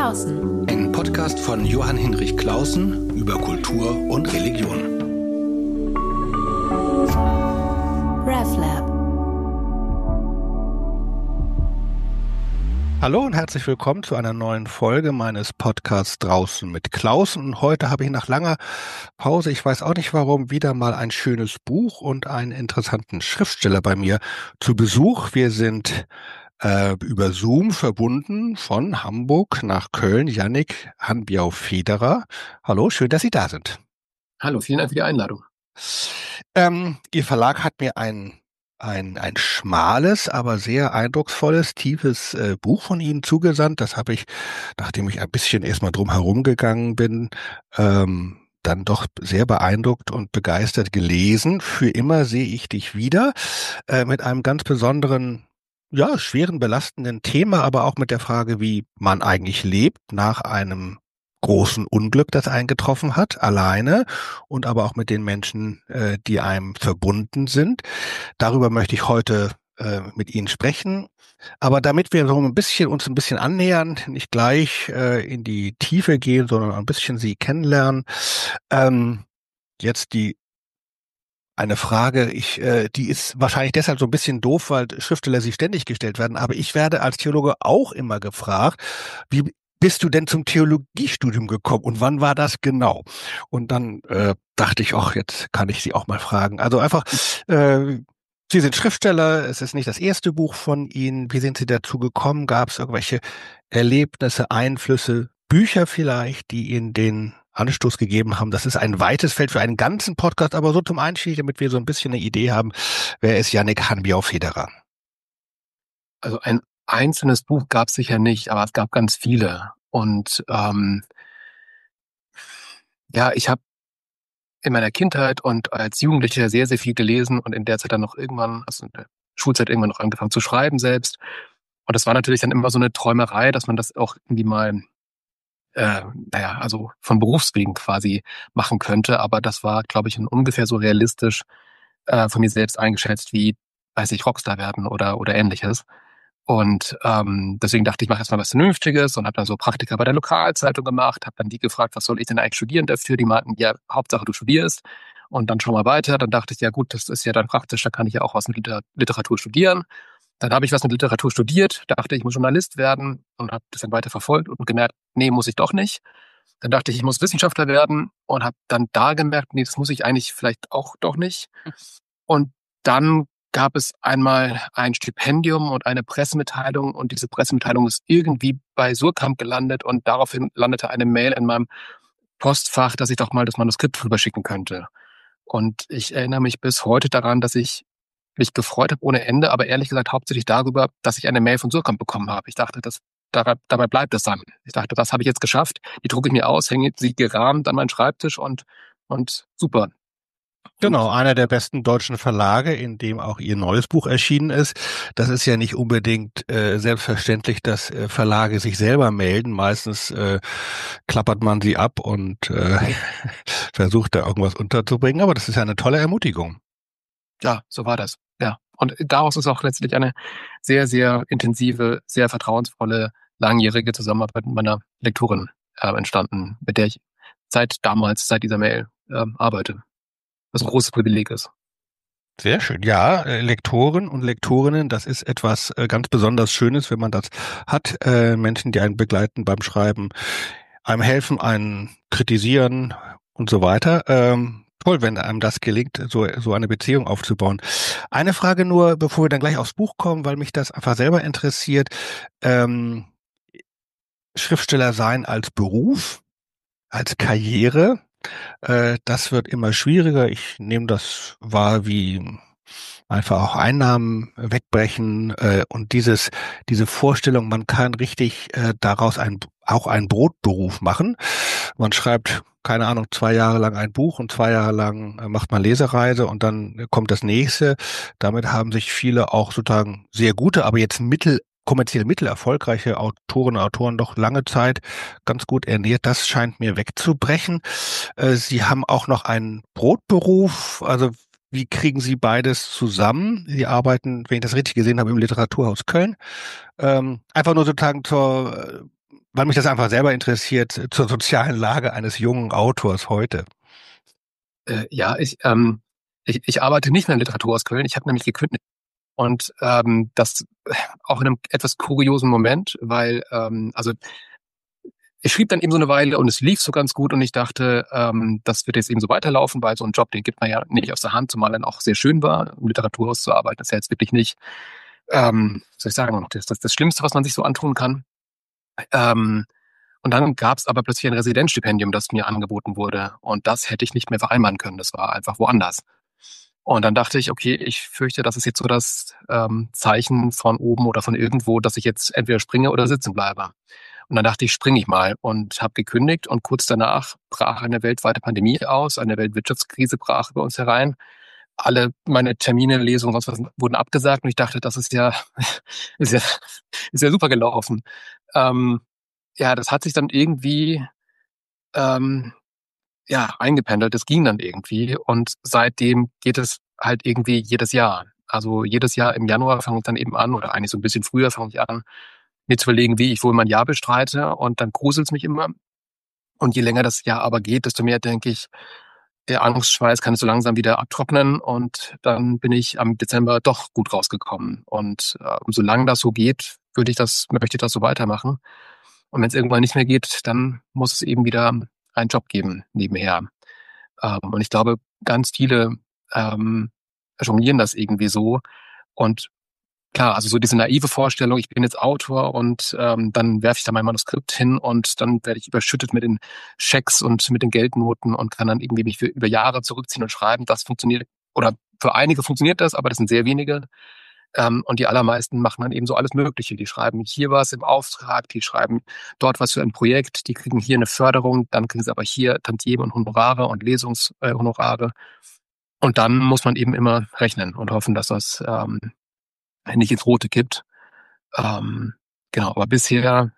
Clausen. Ein Podcast von Johann Hinrich Clausen über Kultur und Religion. RevLab. Hallo und herzlich willkommen zu einer neuen Folge meines Podcasts Draußen mit Clausen. Und heute habe ich nach langer Pause, ich weiß auch nicht warum, wieder mal ein schönes Buch und einen interessanten Schriftsteller bei mir zu Besuch. Wir sind über Zoom verbunden von Hamburg nach Köln. Jannik Hanbiau-Federer. Hallo, schön, dass Sie da sind. Hallo, vielen Dank für die Einladung. Ihr Verlag hat mir ein schmales, aber sehr eindrucksvolles, tiefes Buch von Ihnen zugesandt. Das habe ich, nachdem ich ein bisschen erstmal drum herum gegangen bin, dann doch sehr beeindruckt und begeistert gelesen. Für immer sehe ich dich wieder, mit einem ganz besonderen, ja, schweren, belastenden Thema, aber auch mit der Frage, wie man eigentlich lebt nach einem großen Unglück, das eingetroffen hat, alleine und aber auch mit den Menschen, die einem verbunden sind. Darüber möchte ich heute mit Ihnen sprechen. Aber damit wir uns ein bisschen annähern, nicht gleich in die Tiefe gehen, sondern ein bisschen Sie kennenlernen. Jetzt eine Frage, die ist wahrscheinlich deshalb so ein bisschen doof, weil Schriftsteller sie ständig gestellt werden, aber ich werde als Theologe auch immer gefragt, wie bist du denn zum Theologiestudium gekommen und wann war das genau? Und dann dachte ich, ach, jetzt kann ich Sie auch mal fragen. Also einfach, Sie sind Schriftsteller, es ist nicht das erste Buch von Ihnen. Wie sind Sie dazu gekommen? Gab es irgendwelche Erlebnisse, Einflüsse, Bücher vielleicht, die Ihnen den Anstoß gegeben haben? Das ist ein weites Feld für einen ganzen Podcast, aber so zum Einstieg, damit wir so ein bisschen eine Idee haben, wer ist Jannik Hanbiau-Federer? Also ein einzelnes Buch gab es sicher nicht, aber es gab ganz viele. Und ich habe in meiner Kindheit und als Jugendlicher sehr, sehr viel gelesen und in der Zeit dann noch irgendwann, also in der Schulzeit irgendwann noch angefangen zu schreiben selbst. Und das war natürlich dann immer so eine Träumerei, dass man das auch irgendwie mal also von Berufswegen quasi machen könnte. Aber das war, glaube ich, ungefähr so realistisch von mir selbst eingeschätzt wie, weiß ich, Rockstar werden oder ähnliches. Und deswegen dachte ich, mache erstmal was Vernünftiges und habe dann so Praktika bei der Lokalzeitung gemacht, habe dann die gefragt, was soll ich denn eigentlich studieren dafür? Die meinten, ja, Hauptsache du studierst und dann schon mal weiter. Dann dachte ich, ja gut, das ist ja dann praktisch, da kann ich ja auch was mit Literatur studieren. Dann habe ich was mit Literatur studiert, dachte ich muss Journalist werden und habe das dann weiter verfolgt und gemerkt, nee, muss ich doch nicht. Dann dachte ich muss Wissenschaftler werden und habe dann da gemerkt, nee, das muss ich eigentlich vielleicht auch doch nicht. Und dann gab es einmal ein Stipendium und eine Pressemitteilung und diese Pressemitteilung ist irgendwie bei Suhrkamp gelandet und daraufhin landete eine Mail in meinem Postfach, dass ich doch mal das Manuskript rüberschicken könnte. Und ich erinnere mich bis heute daran, dass ich mich gefreut habe ohne Ende, aber ehrlich gesagt hauptsächlich darüber, dass ich eine Mail von Suhrkamp bekommen habe. Ich dachte, dabei bleibt es dann. Ich dachte, das habe ich jetzt geschafft. Die drucke ich mir aus, hänge sie gerahmt an meinen Schreibtisch und super. Genau, einer der besten deutschen Verlage, in dem auch Ihr neues Buch erschienen ist. Das ist ja nicht unbedingt selbstverständlich, dass Verlage sich selber melden. Meistens klappert man sie ab und versucht da irgendwas unterzubringen. Aber das ist ja eine tolle Ermutigung. Ja, so war das. Ja. Und daraus ist auch letztlich eine sehr, sehr intensive, sehr vertrauensvolle, langjährige Zusammenarbeit mit meiner Lektorin entstanden, mit der ich seit dieser Mail arbeite. Was ein großes Privileg ist. Sehr schön. Ja, Lektoren und Lektorinnen, das ist etwas ganz besonders Schönes, wenn man das hat. Menschen, die einen begleiten beim Schreiben, einem helfen, einen kritisieren und so weiter. Toll, wenn einem das gelingt, so eine Beziehung aufzubauen. Eine Frage nur, bevor wir dann gleich aufs Buch kommen, weil mich das einfach selber interessiert. Schriftsteller sein als Beruf, als Karriere, das wird immer schwieriger. Ich nehme das wahr, wie einfach auch Einnahmen wegbrechen und diese Vorstellung, man kann richtig daraus auch einen Brotberuf machen. Man schreibt, keine Ahnung, 2 Jahre lang ein Buch und 2 Jahre lang macht man Lesereise und dann kommt das nächste. Damit haben sich viele auch sozusagen sehr gute, aber jetzt kommerziell mittelerfolgreiche Autorinnen und Autoren doch lange Zeit ganz gut ernährt. Das scheint mir wegzubrechen. Sie haben auch noch einen Brotberuf. Also wie kriegen Sie beides zusammen? Sie arbeiten, wenn ich das richtig gesehen habe, im Literaturhaus Köln. Einfach nur sozusagen weil mich das einfach selber interessiert, zur sozialen Lage eines jungen Autors heute. Ja, ich arbeite nicht mehr in Literatur aus Köln. Ich habe nämlich gekündigt. Und das auch in einem etwas kuriosen Moment, weil also ich schrieb dann eben so eine Weile und es lief so ganz gut und ich dachte, das wird jetzt eben so weiterlaufen, weil so ein Job, den gibt man ja nicht aus der Hand, zumal dann auch sehr schön war, im Literaturhaus zu arbeiten. Das ist ja jetzt wirklich nicht, soll ich sagen, das Schlimmste, was man sich so antun kann. Ähm, und dann gab es aber plötzlich ein Residenzstipendium, das mir angeboten wurde. Und das hätte ich nicht mehr vereinbaren können. Das war einfach woanders. Und dann dachte ich, okay, ich fürchte, das ist jetzt so das Zeichen von oben oder von irgendwo, dass ich jetzt entweder springe oder sitzen bleibe. Und dann dachte ich, springe ich mal und habe gekündigt. Und kurz danach brach eine weltweite Pandemie aus, eine Weltwirtschaftskrise brach über uns herein. Alle meine Termine, Lesungen, sonst was wurden abgesagt. Und ich dachte, das ist ja, ist ja, ist ja super gelaufen. Ähm, ja, das hat sich dann irgendwie ähm, ja, eingependelt. Das ging dann irgendwie. Und seitdem geht es halt irgendwie jedes Jahr. Also jedes Jahr im Januar fange ich dann eben an, oder eigentlich so ein bisschen früher fange ich an, mir zu überlegen, wie ich wohl mein Jahr bestreite. Und dann gruselt es mich immer. Und je länger das Jahr aber geht, desto mehr denke ich, der Angstschweiß kann es so langsam wieder abtrocknen. Und dann bin ich am Dezember doch gut rausgekommen. Und solange das so geht, möchte ich das so weitermachen. Und wenn es irgendwann nicht mehr geht, dann muss es eben wieder einen Job geben nebenher. Und ich glaube, ganz viele jonglieren das irgendwie so. Und klar, also so diese naive Vorstellung, ich bin jetzt Autor und dann werfe ich da mein Manuskript hin und dann werde ich überschüttet mit den Schecks und mit den Geldnoten und kann dann irgendwie mich für über Jahre zurückziehen und schreiben. Das funktioniert, oder für einige funktioniert das, aber das sind sehr wenige. Und die allermeisten machen dann eben so alles Mögliche. Die schreiben hier was im Auftrag, die schreiben dort was für ein Projekt, die kriegen hier eine Förderung, dann kriegen sie aber hier Tantiemen und Honorare und Lesungshonorare. Und dann muss man eben immer rechnen und hoffen, dass das nicht ins Rote kippt. Genau, aber bisher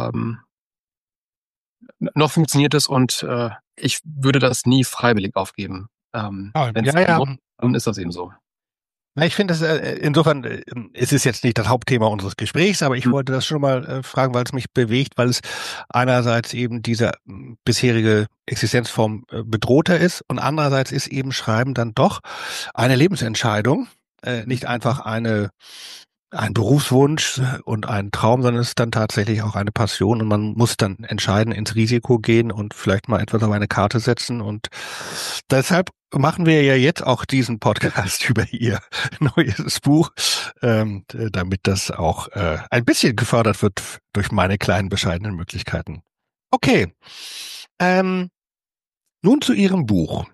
noch funktioniert es und ich würde das nie freiwillig aufgeben. Wenn es Ja, ja. muss, dann ist das eben so. Na, ich finde es insofern, es ist jetzt nicht das Hauptthema unseres Gesprächs, aber ich wollte das schon mal fragen, weil es mich bewegt, weil es einerseits eben diese bisherige Existenzform bedrohter ist und andererseits ist eben Schreiben dann doch eine Lebensentscheidung, nicht einfach ein Berufswunsch und ein Traum, sondern es ist dann tatsächlich auch eine Passion und man muss dann entscheiden, ins Risiko gehen und vielleicht mal etwas auf eine Karte setzen und deshalb machen wir ja jetzt auch diesen Podcast über Ihr neues Buch, damit das auch ein bisschen gefördert wird durch meine kleinen bescheidenen Möglichkeiten. Okay, ähm, nun zu Ihrem Buch.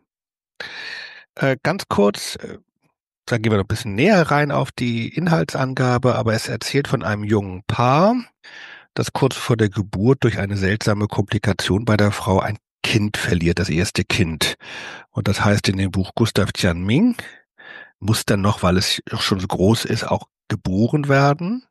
Ganz kurz, da gehen wir noch ein bisschen näher rein auf die Inhaltsangabe, aber es erzählt von einem jungen Paar, das kurz vor der Geburt durch eine seltsame Komplikation bei der Frau ein Kind verliert, das erste Kind. Und das heißt in dem Buch Gustav Tianming muss dann noch, weil es schon so groß ist, auch geboren werden.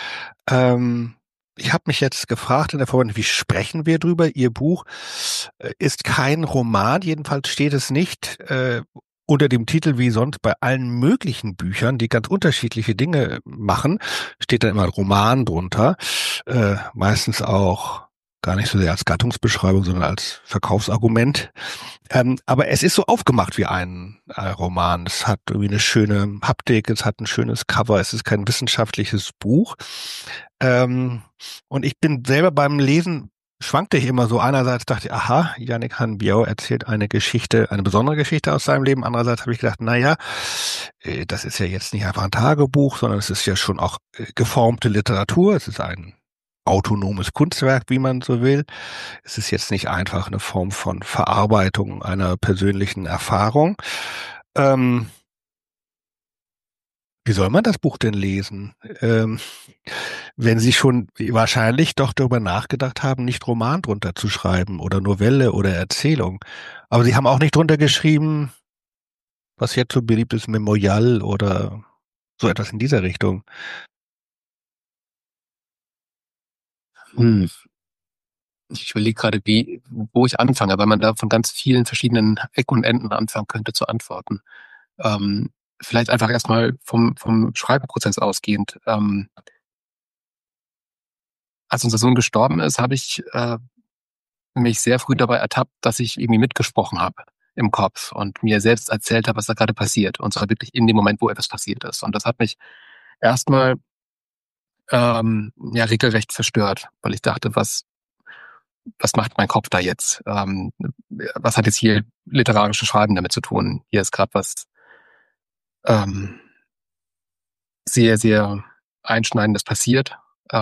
Ich habe mich jetzt gefragt in der Vorbereitung, wie sprechen wir drüber? Ihr Buch ist kein Roman, jedenfalls steht es nicht unter dem Titel wie sonst bei allen möglichen Büchern, die ganz unterschiedliche Dinge machen, steht da immer Roman drunter, meistens auch gar nicht so sehr als Gattungsbeschreibung, sondern als Verkaufsargument. Aber es ist so aufgemacht wie ein Roman. Es hat irgendwie eine schöne Haptik, es hat ein schönes Cover, es ist kein wissenschaftliches Buch. Und ich bin selber beim Lesen schwankte ich immer so. Einerseits dachte ich, aha, Yannick Han Biao erzählt eine Geschichte, eine besondere Geschichte aus seinem Leben. Andererseits habe ich gedacht, naja, das ist ja jetzt nicht einfach ein Tagebuch, sondern es ist ja schon auch geformte Literatur. Es ist ein autonomes Kunstwerk, wie man so will. Es ist jetzt nicht einfach eine Form von Verarbeitung einer persönlichen Erfahrung. Wie soll man das Buch denn lesen? Wenn Sie schon wahrscheinlich doch darüber nachgedacht haben, nicht Roman drunter zu schreiben oder Novelle oder Erzählung. Aber Sie haben auch nicht drunter geschrieben, was jetzt so beliebt ist, Memorial oder so etwas in dieser Richtung. Hm. Ich überlege gerade, wo ich anfange, weil man da von ganz vielen verschiedenen Ecken und Enden anfangen könnte zu antworten. Ähm, Vielleicht einfach erstmal vom Schreibprozess ausgehend. als unser Sohn gestorben ist, habe ich mich sehr früh dabei ertappt, dass ich irgendwie mitgesprochen habe im Kopf und mir selbst erzählt habe, was da gerade passiert. Und zwar wirklich in dem Moment, wo etwas passiert ist. Und das hat mich erstmal regelrecht verstört, weil ich dachte, was macht mein Kopf da jetzt? Was hat jetzt hier literarisches Schreiben damit zu tun? Hier ist gerade was ähm, sehr, sehr Einschneidendes passiert.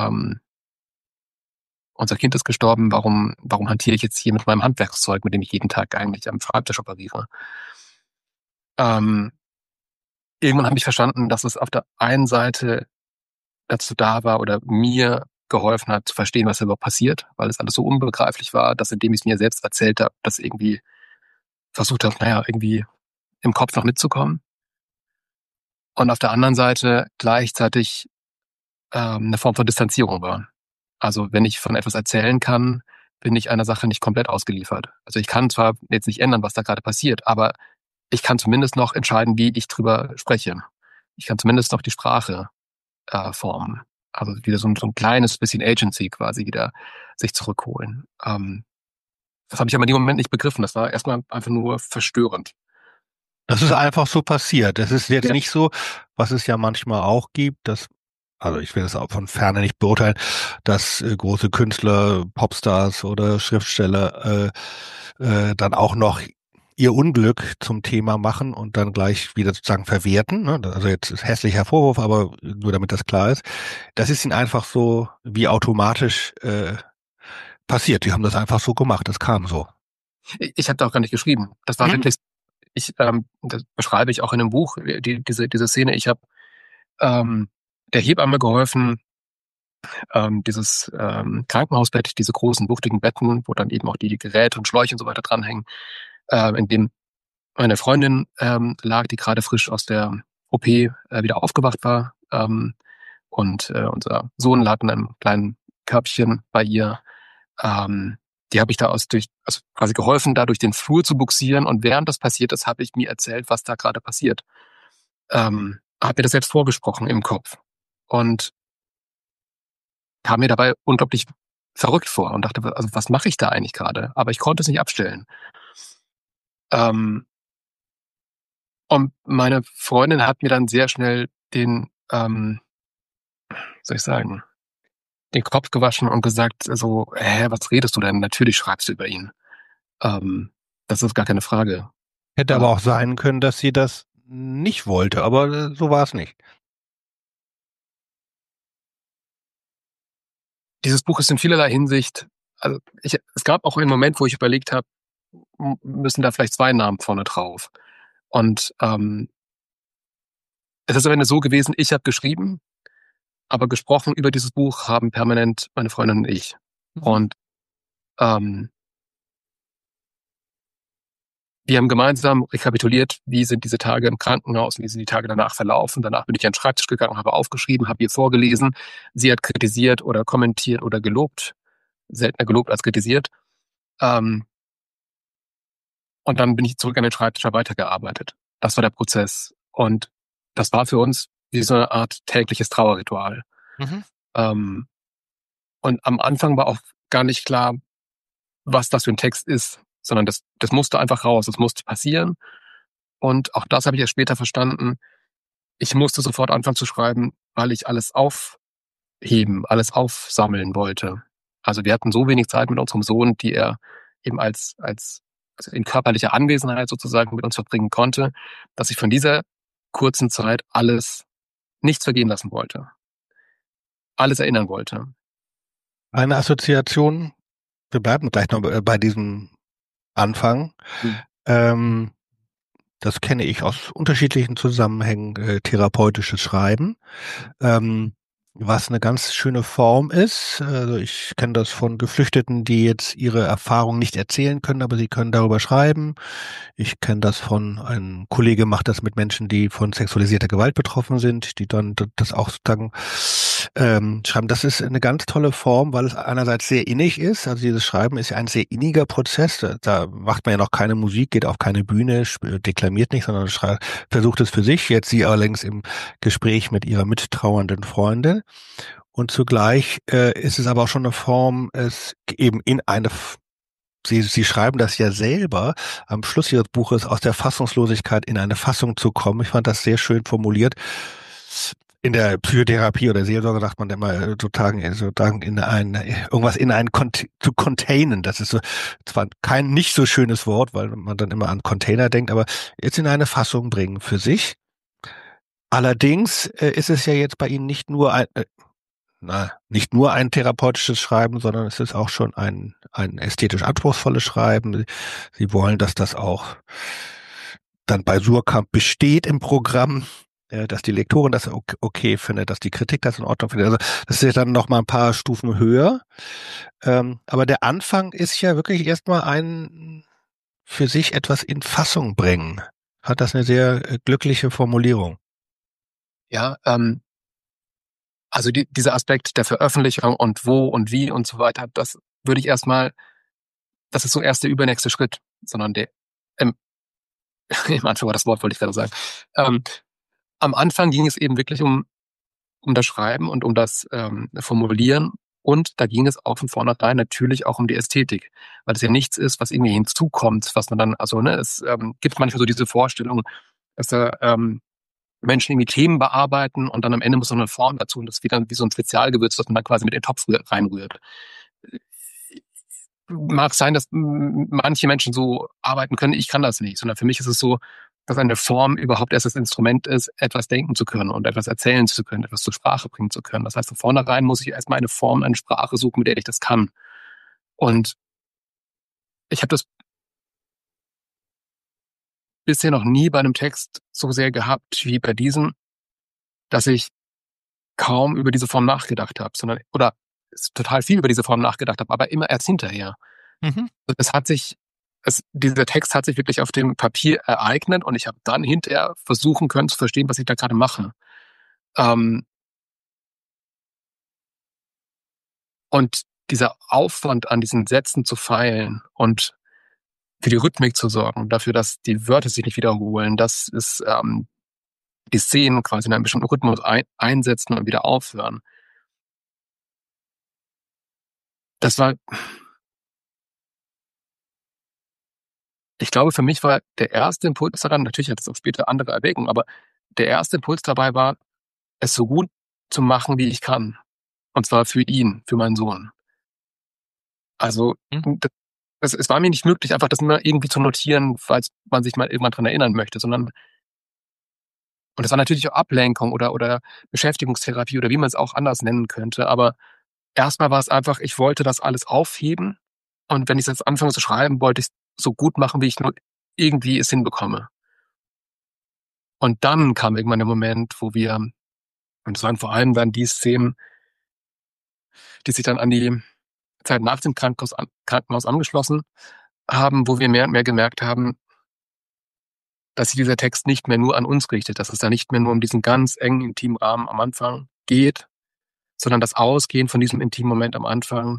Unser Kind ist gestorben, warum hantiere ich jetzt hier mit meinem Handwerkszeug, mit dem ich jeden Tag eigentlich am Schreibtisch operiere? Irgendwann habe ich verstanden, dass es auf der einen Seite dazu da war oder mir geholfen hat zu verstehen, was da überhaupt passiert, weil es alles so unbegreiflich war, dass indem ich es mir selbst erzählt habe, das irgendwie versucht habe, irgendwie im Kopf noch mitzukommen. Und auf der anderen Seite gleichzeitig eine Form von Distanzierung war. Also wenn ich von etwas erzählen kann, bin ich einer Sache nicht komplett ausgeliefert. Also ich kann zwar jetzt nicht ändern, was da gerade passiert, aber ich kann zumindest noch entscheiden, wie ich drüber spreche. Ich kann zumindest noch die Sprache formen. Also wieder so ein kleines bisschen Agency quasi wieder sich zurückholen. Das habe ich aber in dem Moment nicht begriffen. Das war erstmal einfach nur verstörend. Das ist einfach so passiert. Das ist jetzt Ja. nicht so, was es ja manchmal auch gibt, also ich will das auch von Ferne nicht beurteilen, dass große Künstler, Popstars oder Schriftsteller dann auch noch ihr Unglück zum Thema machen und dann gleich wieder sozusagen verwerten. Ne? Also jetzt ist hässlicher Vorwurf, aber nur damit das klar ist. Das ist ihnen einfach so wie automatisch passiert. Die haben das einfach so gemacht. Das kam so. Ich habe da auch gar nicht geschrieben. Das war wirklich, das beschreibe ich auch in dem Buch, diese Szene. Ich habe der Hebamme geholfen, dieses Krankenhausbett, diese großen, wuchtigen Betten, wo dann eben auch die Geräte und Schläuche und so weiter dranhängen, in dem meine Freundin lag, die gerade frisch aus der OP wieder aufgewacht war. Und unser Sohn lag in einem kleinen Körbchen bei ihr. Die habe ich da also quasi geholfen, da durch den Flur zu buxieren. Und während das passiert ist, habe ich mir erzählt, was da gerade passiert. Habe mir das selbst vorgesprochen im Kopf. Und kam mir dabei unglaublich verrückt vor und dachte, also was mache ich da eigentlich gerade? Aber ich konnte es nicht abstellen. Und meine Freundin hat mir dann sehr schnell den, soll ich sagen, den Kopf gewaschen und gesagt, so, was redest du denn? Natürlich schreibst du über ihn. Das ist gar keine Frage. Hätte aber auch sein können, dass sie das nicht wollte, aber so war es nicht. Dieses Buch ist in vielerlei Hinsicht, also es gab auch einen Moment, wo ich überlegt habe, müssen da vielleicht 2 Namen vorne drauf. Und es ist am Ende so gewesen, ich habe geschrieben, aber gesprochen über dieses Buch haben permanent meine Freundin und ich. Und wir haben gemeinsam rekapituliert, wie sind diese Tage im Krankenhaus, wie sind die Tage danach verlaufen. Danach bin ich an den Schreibtisch gegangen, habe aufgeschrieben, habe ihr vorgelesen. Sie hat kritisiert oder kommentiert oder gelobt. Seltener gelobt als kritisiert. Und dann bin ich zurück an den Schreibtisch, habe weitergearbeitet. Das war der Prozess. Und das war für uns wie so eine Art tägliches Trauerritual. Und am Anfang war auch gar nicht klar, was das für ein Text ist, sondern das musste einfach raus, das musste passieren. Und auch das habe ich ja später verstanden. Ich musste sofort anfangen zu schreiben, weil ich alles aufheben, alles aufsammeln wollte. Also wir hatten so wenig Zeit mit unserem Sohn, die er eben als in körperlicher Anwesenheit sozusagen mit uns verbringen konnte, dass ich von dieser kurzen Zeit nichts vergehen lassen wollte. Alles erinnern wollte. Eine Assoziation, wir bleiben gleich noch bei diesem Anfang. Das kenne ich aus unterschiedlichen Zusammenhängen, therapeutisches Schreiben, was eine ganz schöne Form ist. Also ich kenne das von Geflüchteten, die jetzt ihre Erfahrungen nicht erzählen können, aber sie können darüber schreiben. Ich kenne das ein Kollege macht das mit Menschen, die von sexualisierter Gewalt betroffen sind, die dann das auch sozusagen schreiben. Das ist eine ganz tolle Form, weil es einerseits sehr innig ist. Also dieses Schreiben ist ja ein sehr inniger Prozess. Da macht man ja noch keine Musik, geht auf keine Bühne, deklamiert nicht, sondern versucht es für sich. Jetzt sie allerdings im Gespräch mit ihrer mittrauernden Freundin. Und zugleich ist es aber auch schon eine Form, es eben in eine, Sie schreiben das ja selber, am Schluss Ihres Buches, aus der Fassungslosigkeit in eine Fassung zu kommen. Ich fand das sehr schön formuliert. In der Psychotherapie oder Seelsorge sagt man immer sozusagen irgendwas in einen zu containen. Das ist so zwar kein nicht so schönes Wort, weil man dann immer an Container denkt, aber jetzt in eine Fassung bringen für sich. Allerdings ist es ja jetzt bei Ihnen nicht nur ein therapeutisches Schreiben, sondern es ist auch schon ein ästhetisch anspruchsvolles Schreiben. Sie wollen, dass das auch dann bei Suhrkamp besteht im Programm, dass die Lektorin das okay findet, dass die Kritik das in Ordnung findet. Also das ist ja dann noch mal ein paar Stufen höher. Aber der Anfang ist ja wirklich erstmal ein für sich etwas in Fassung bringen. Hat das eine sehr glückliche Formulierung. Ja, also dieser Aspekt der Veröffentlichung und wo und wie und so weiter, das würde ich erstmal, das ist so erst der übernächste Schritt, sondern im Anfang war das Wort, wollte ich gerade sagen. Am Anfang ging es eben wirklich um das Schreiben und um das Formulieren. Und da ging es auch von vornherein natürlich auch um die Ästhetik, weil es ja nichts ist, was irgendwie hinzukommt, was man dann, also es gibt manchmal so diese Vorstellung, dass da Menschen irgendwie Themen bearbeiten und dann am Ende muss noch eine Form dazu und das ist wieder wie so ein Spezialgewürz, das man dann quasi mit in den Topf reinrührt. Mag sein, dass manche Menschen so arbeiten können, ich kann das nicht, sondern für mich ist es so, dass eine Form überhaupt erst das Instrument ist, etwas denken zu können und etwas erzählen zu können, etwas zur Sprache bringen zu können. Das heißt, von vornherein muss ich erstmal eine Form, eine Sprache suchen, mit der ich das kann. Und ich habe das bisher noch nie bei einem Text so sehr gehabt wie bei diesem, dass ich kaum über diese Form nachgedacht habe, oder total viel über diese Form nachgedacht habe, aber immer erst hinterher. Mhm. Dieser Text hat sich wirklich auf dem Papier ereignet und ich habe dann hinterher versuchen können zu verstehen, was ich da gerade mache. Und dieser Aufwand an diesen Sätzen zu feilen und für die Rhythmik zu sorgen, dafür, dass die Wörter sich nicht wiederholen, dass es die Szenen quasi in einem bestimmten Rhythmus einsetzen und wieder aufhören. Das war, ich glaube, für mich war der erste Impuls daran, natürlich hat es auch später andere Erwägungen, aber der erste Impuls dabei war, es so gut zu machen, wie ich kann. Und zwar für ihn, für meinen Sohn. Also, es war mir nicht möglich, einfach das immer irgendwie zu notieren, falls man sich mal irgendwann dran erinnern möchte, sondern, und das war natürlich auch Ablenkung oder Beschäftigungstherapie oder wie man es auch anders nennen könnte, aber erstmal war es einfach, ich wollte das alles aufheben und wenn ich jetzt anfange zu schreiben, wollte ich es so gut machen, wie ich nur irgendwie es hinbekomme. Und dann kam irgendwann der Moment, wo wir, und es waren vor allem dann die Szenen, die sich dann an die Zeit nach dem Krankenhaus angeschlossen haben, wo wir mehr und mehr gemerkt haben, dass sich dieser Text nicht mehr nur an uns richtet, dass es da nicht mehr nur um diesen ganz engen, intimen Rahmen am Anfang geht, sondern das Ausgehen von diesem intimen Moment am Anfang,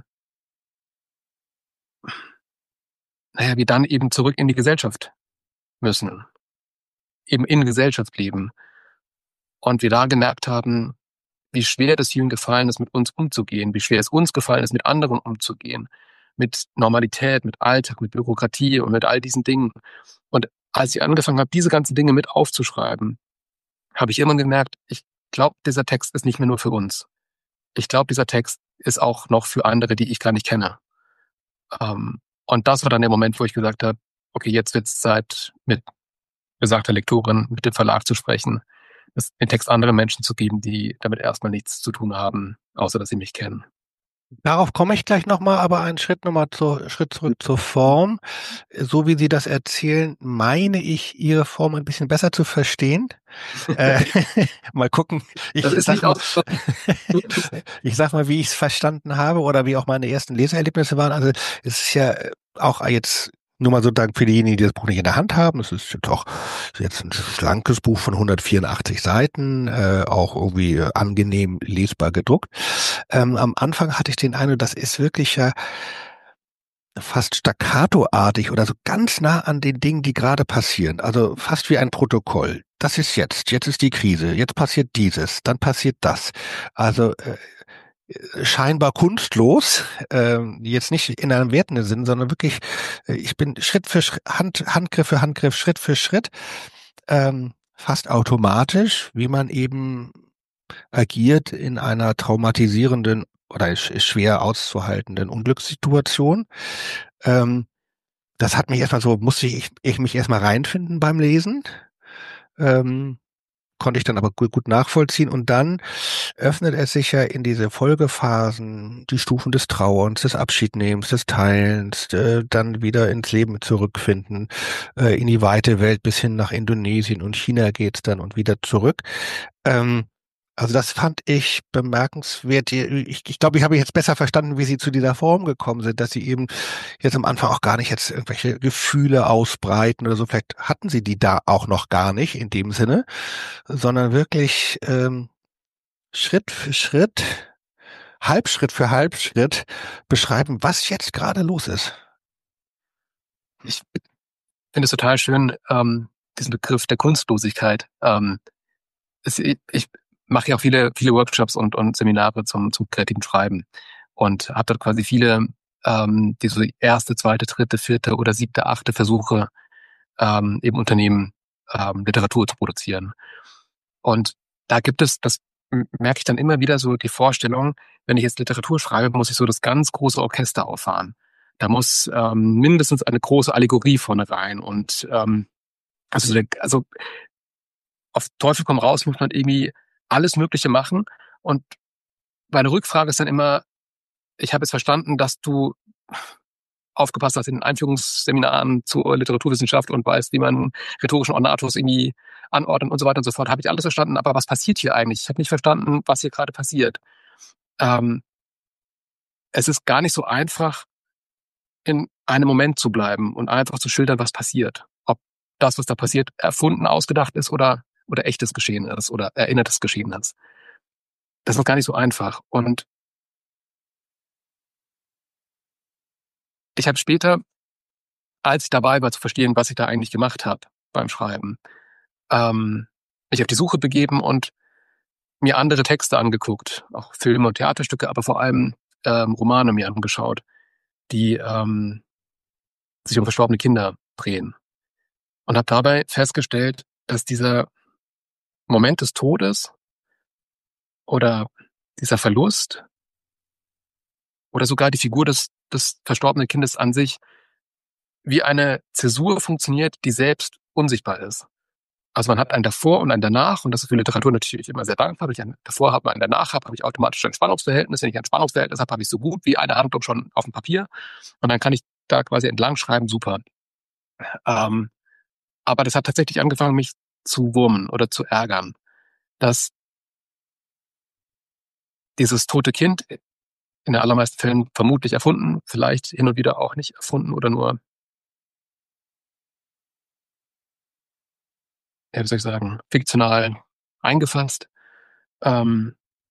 wir dann eben zurück in die Gesellschaft müssen, eben in Gesellschaft leben. Und wir da gemerkt haben, wie schwer es vielen gefallen ist, mit uns umzugehen, wie schwer es uns gefallen ist, mit anderen umzugehen, mit Normalität, mit Alltag, mit Bürokratie und mit all diesen Dingen. Und als ich angefangen habe, diese ganzen Dinge mit aufzuschreiben, habe ich immer gemerkt, ich glaube, dieser Text ist nicht mehr nur für uns. Ich glaube, dieser Text ist auch noch für andere, die ich gar nicht kenne. Und das war dann der Moment, wo ich gesagt habe, okay, jetzt wird es Zeit, mit besagter Lektorin, mit dem Verlag zu sprechen, den Text anderen Menschen zu geben, die damit erstmal nichts zu tun haben, außer dass sie mich kennen. Darauf komme ich gleich nochmal, aber einen Schritt zurück zur Form. So wie Sie das erzählen, meine ich, Ihre Form ein bisschen besser zu verstehen. Mal gucken. Ich sag mal, wie ich es verstanden habe oder wie auch meine ersten Leseerlebnisse waren. Also es ist ja auch jetzt nur mal so Dank für diejenigen, die das Buch nicht in der Hand haben. Es ist doch jetzt ein schlankes Buch von 184 Seiten, auch irgendwie angenehm lesbar gedruckt. Am Anfang hatte ich den Eindruck, das ist wirklich ja fast staccatoartig oder so ganz nah an den Dingen, die gerade passieren. Also fast wie ein Protokoll. Das ist jetzt ist die Krise, jetzt passiert dieses, dann passiert das. Also scheinbar kunstlos, jetzt nicht in einem wertenden Sinn, sondern wirklich, ich bin Schritt für Schritt, Handgriff für Handgriff, Schritt für Schritt, fast automatisch, wie man eben agiert in einer traumatisierenden oder schwer auszuhaltenden Unglückssituation. Das hat mich erstmal so, musste ich mich erstmal reinfinden beim Lesen. Konnte ich dann aber gut nachvollziehen. Und dann öffnet es sich ja in diese Folgephasen, die Stufen des Trauerns, des Abschiednehmens, des Teilens, dann wieder ins Leben zurückfinden, in die weite Welt bis hin nach Indonesien und China geht's dann und wieder zurück. Also das fand ich bemerkenswert. Ich glaube, ich habe jetzt besser verstanden, wie Sie zu dieser Form gekommen sind, dass Sie eben jetzt am Anfang auch gar nicht jetzt irgendwelche Gefühle ausbreiten oder so. Vielleicht hatten Sie die da auch noch gar nicht in dem Sinne, sondern wirklich Schritt für Schritt, Halbschritt für Halbschritt beschreiben, was jetzt gerade los ist. Ich finde es total schön, diesen Begriff der Kunstlosigkeit. Ich mache ja auch viele Workshops und Seminare zum kreativen Schreiben und habe dort quasi viele, die so erste, zweite, dritte, vierte oder siebte, achte Versuche eben unternehmen, Literatur zu produzieren. Und da gibt es, das merke ich dann immer wieder so die Vorstellung, wenn ich jetzt Literatur schreibe, muss ich so das ganz große Orchester auffahren. Da muss mindestens eine große Allegorie vorne rein und also auf Teufel komm raus muss man irgendwie alles Mögliche machen. Und meine Rückfrage ist dann immer, ich habe jetzt verstanden, dass du aufgepasst hast in den Einführungsseminaren zur Literaturwissenschaft und weißt, wie man rhetorischen Ornatus irgendwie anordnet und so weiter und so fort. Habe ich alles verstanden, aber was passiert hier eigentlich? Ich habe nicht verstanden, was hier gerade passiert. Es ist gar nicht so einfach, in einem Moment zu bleiben und einfach zu schildern, was passiert. Ob das, was da passiert, erfunden, ausgedacht ist oder echtes Geschehen ist oder erinnertes Geschehen ist. Das ist gar nicht so einfach. Und ich habe später, als ich dabei war zu verstehen, was ich da eigentlich gemacht habe beim Schreiben, mich auf die Suche begeben und mir andere Texte angeguckt, auch Filme und Theaterstücke, aber vor allem Romane mir angeschaut, die sich um verstorbene Kinder drehen. Und habe dabei festgestellt, dass dieser Moment des Todes oder dieser Verlust oder sogar die Figur des verstorbenen Kindes an sich wie eine Zäsur funktioniert, die selbst unsichtbar ist. Also man hat ein Davor und ein Danach und das ist für Literatur natürlich immer sehr dankbar. Wenn ich ein Davor habe und ein Danach habe, habe ich automatisch ein Spannungsverhältnis. Wenn ich ein Spannungsverhältnis habe, habe ich so gut wie eine Handlung schon auf dem Papier und dann kann ich da quasi entlang schreiben, super. Aber das hat tatsächlich angefangen, mich zu wurmen oder zu ärgern, dass dieses tote Kind in den allermeisten Fällen vermutlich erfunden, vielleicht hin und wieder auch nicht erfunden oder nur, wie soll ich sagen, fiktional eingefasst. Aber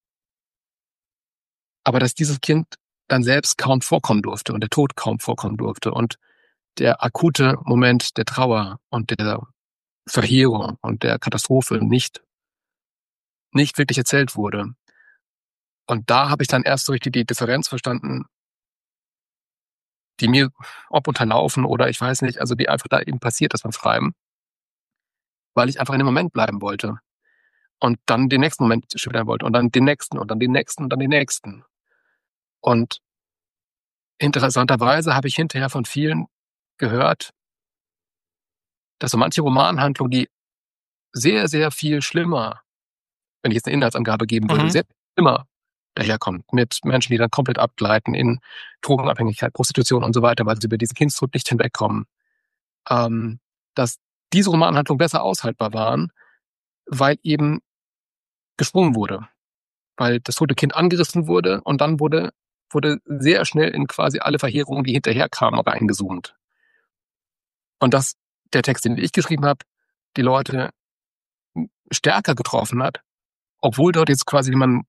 dass dieses Kind dann selbst kaum vorkommen durfte und der Tod kaum vorkommen durfte und der akute Moment der Trauer und der Verheerung und der Katastrophe nicht wirklich erzählt wurde. Und da habe ich dann erst so richtig die Differenz verstanden, die mir ob unterlaufen oder ich weiß nicht, also die einfach da eben passiert ist beim Schreiben, weil ich einfach in dem Moment bleiben wollte und dann den nächsten Moment schildern wollte und dann den nächsten und dann den nächsten und dann den nächsten. Und interessanterweise habe ich hinterher von vielen gehört, dass so manche Romanhandlung, die sehr, sehr viel schlimmer, wenn ich jetzt eine Inhaltsangabe geben würde, sehr viel schlimmer daherkommt mit Menschen, die dann komplett abgleiten in Drogenabhängigkeit, Prostitution und so weiter, weil sie über diesen Kindstod nicht hinwegkommen, dass diese Romanhandlungen besser aushaltbar waren, weil eben gesprungen wurde, weil das tote Kind angerissen wurde und dann wurde sehr schnell in quasi alle Verheerungen, die hinterher kamen, reingezoomt. Und dass der Text, den ich geschrieben habe, die Leute stärker getroffen hat, obwohl dort jetzt quasi, wie man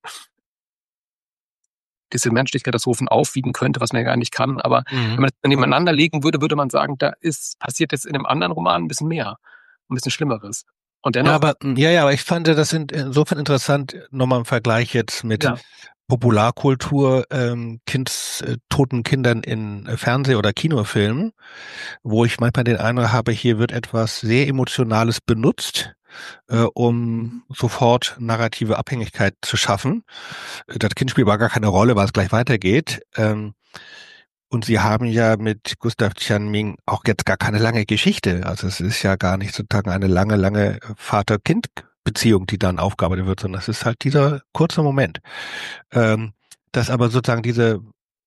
diese menschlichen Katastrophen aufwiegen könnte, was man ja gar nicht kann, aber wenn man das nebeneinander legen würde, würde man sagen, passiert jetzt in einem anderen Roman ein bisschen mehr, ein bisschen Schlimmeres. Und dennoch, aber ich fand das insofern interessant, nochmal im Vergleich jetzt mit Popularkultur, toten Kindern in Fernseh- oder Kinofilmen, wo ich manchmal den Eindruck habe, hier wird etwas sehr Emotionales benutzt, um sofort narrative Abhängigkeit zu schaffen. Das Kind spielt aber gar keine Rolle, weil es gleich weitergeht. Und Sie haben ja mit Gustav Tianming auch jetzt gar keine lange Geschichte. Also es ist ja gar nicht sozusagen eine lange Vater-Kind-Beziehung, die dann aufgearbeitet wird, sondern es ist halt dieser kurze Moment. Dass aber sozusagen diese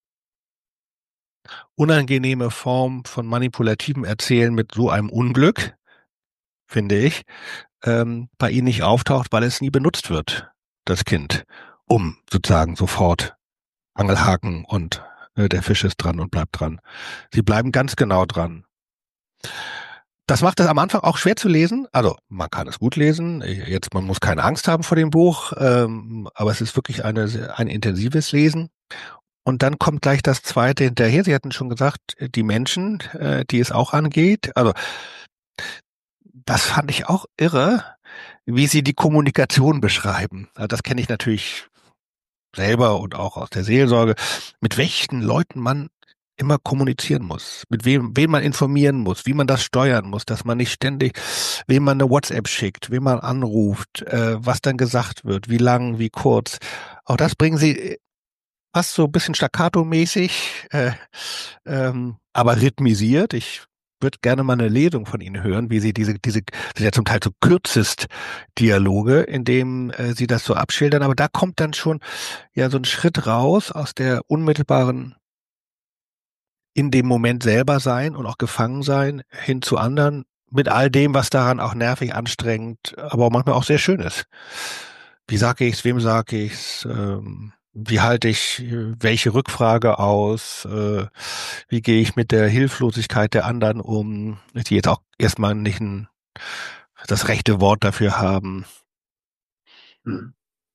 unangenehme Form von manipulativem Erzählen mit so einem Unglück, finde ich, bei Ihnen nicht auftaucht, weil es nie benutzt wird, das Kind, um sozusagen sofort Angelhaken und der Fisch ist dran und bleibt dran. Sie bleiben ganz genau dran. Das macht es am Anfang auch schwer zu lesen. Also man kann es gut lesen. Jetzt, man muss keine Angst haben vor dem Buch, aber es ist wirklich ein intensives Lesen. Und dann kommt gleich das Zweite hinterher. Sie hatten schon gesagt, die Menschen, die es auch angeht. Also das fand ich auch irre, wie Sie die Kommunikation beschreiben. Also das kenne ich natürlich selber und auch aus der Seelsorge, mit welchen Leuten man immer kommunizieren muss, mit wen man informieren muss, wie man das steuern muss, dass man nicht ständig, wem man eine WhatsApp schickt, wen man anruft, was dann gesagt wird, wie lang, wie kurz. Auch das bringen Sie fast so ein bisschen staccato-mäßig, aber rhythmisiert. Ich würde gerne mal eine Lesung von Ihnen hören, wie Sie diese sind ja zum Teil so kürzest Dialoge, in dem Sie das so abschildern. Aber da kommt dann schon ja so ein Schritt raus aus der unmittelbaren in dem Moment selber sein und auch gefangen sein hin zu anderen mit all dem, was daran auch nervig, anstrengend, aber auch manchmal auch sehr schön ist. Wie sage ich's, wem sage ich's, wie halte ich welche Rückfrage aus, wie gehe ich mit der Hilflosigkeit der anderen um, die jetzt auch erstmal nicht das rechte Wort dafür haben. Hm.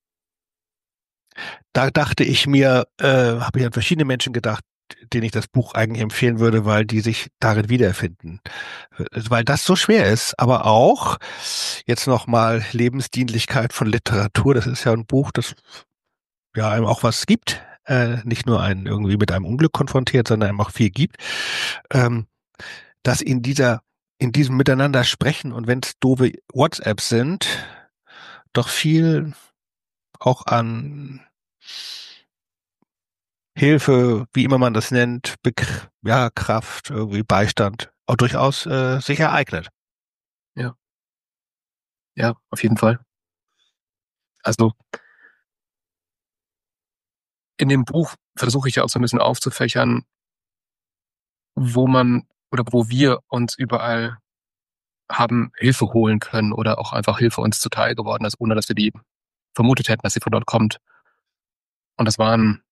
Da dachte ich mir, habe ich an verschiedene Menschen gedacht, denen ich das Buch eigentlich empfehlen würde, weil die sich darin wiederfinden. Weil das so schwer ist, aber auch jetzt nochmal Lebensdienlichkeit von Literatur. Das ist ja ein Buch, das ja einem auch was gibt. Nicht nur einen irgendwie mit einem Unglück konfrontiert, sondern einem auch viel gibt. Dass in diesem Miteinander sprechen und wenn es doofe WhatsApps sind, doch viel auch an Hilfe, wie immer man das nennt, ja, Kraft, irgendwie Beistand, auch durchaus sich ereignet. Ja, ja, auf jeden Fall. Also in dem Buch versuche ich ja auch so ein bisschen aufzufächern, wo man oder wo wir uns überall haben Hilfe holen können oder auch einfach Hilfe uns zuteil geworden ist, ohne dass wir die vermutet hätten, dass sie von dort kommt. Und das waren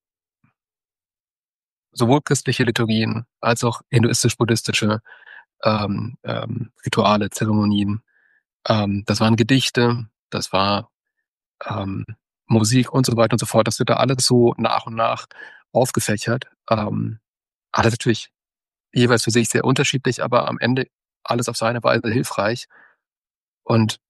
sowohl christliche Liturgien als auch hinduistisch-buddhistische Rituale, Zeremonien. Das waren Gedichte, das war ähm, Musik und so weiter und so fort. Das wird da alles so nach und nach aufgefächert. Alles natürlich jeweils für sich sehr unterschiedlich, aber am Ende alles auf seine Weise hilfreich. Und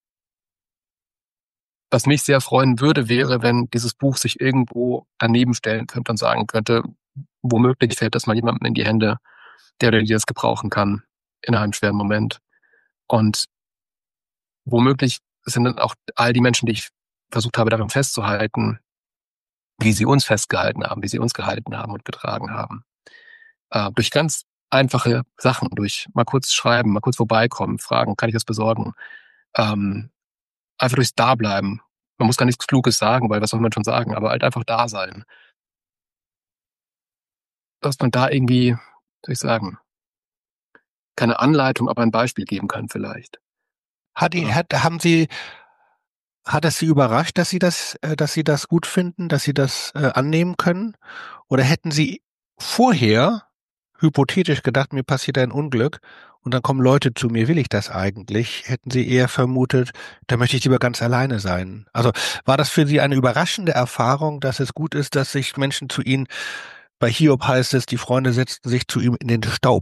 was mich sehr freuen würde, wäre, wenn dieses Buch sich irgendwo daneben stellen könnte und sagen könnte, womöglich fällt das mal jemandem in die Hände, der oder die das gebrauchen kann in einem schweren Moment. Und womöglich sind dann auch all die Menschen, die ich versucht habe, daran festzuhalten, wie sie uns festgehalten haben, wie sie uns gehalten haben und getragen haben. Durch ganz einfache Sachen, durch mal kurz schreiben, mal kurz vorbeikommen, fragen, kann ich das besorgen? Einfach durchs Dableiben. Man muss gar nichts Kluges sagen, weil was soll man schon sagen, aber halt einfach da sein. Dass man da irgendwie, soll ich sagen, keine Anleitung, aber ein Beispiel geben kann vielleicht. Ja. Hat es Sie überrascht, dass Sie das gut finden, dass Sie das annehmen können? Oder hätten Sie vorher hypothetisch gedacht, mir passiert ein Unglück und dann kommen Leute zu mir, will ich das eigentlich? Hätten Sie eher vermutet, da möchte ich lieber ganz alleine sein? Also war das für Sie eine überraschende Erfahrung, dass es gut ist, dass sich Menschen zu Ihnen, bei Hiob heißt es, die Freunde setzten sich zu ihm in den Staub.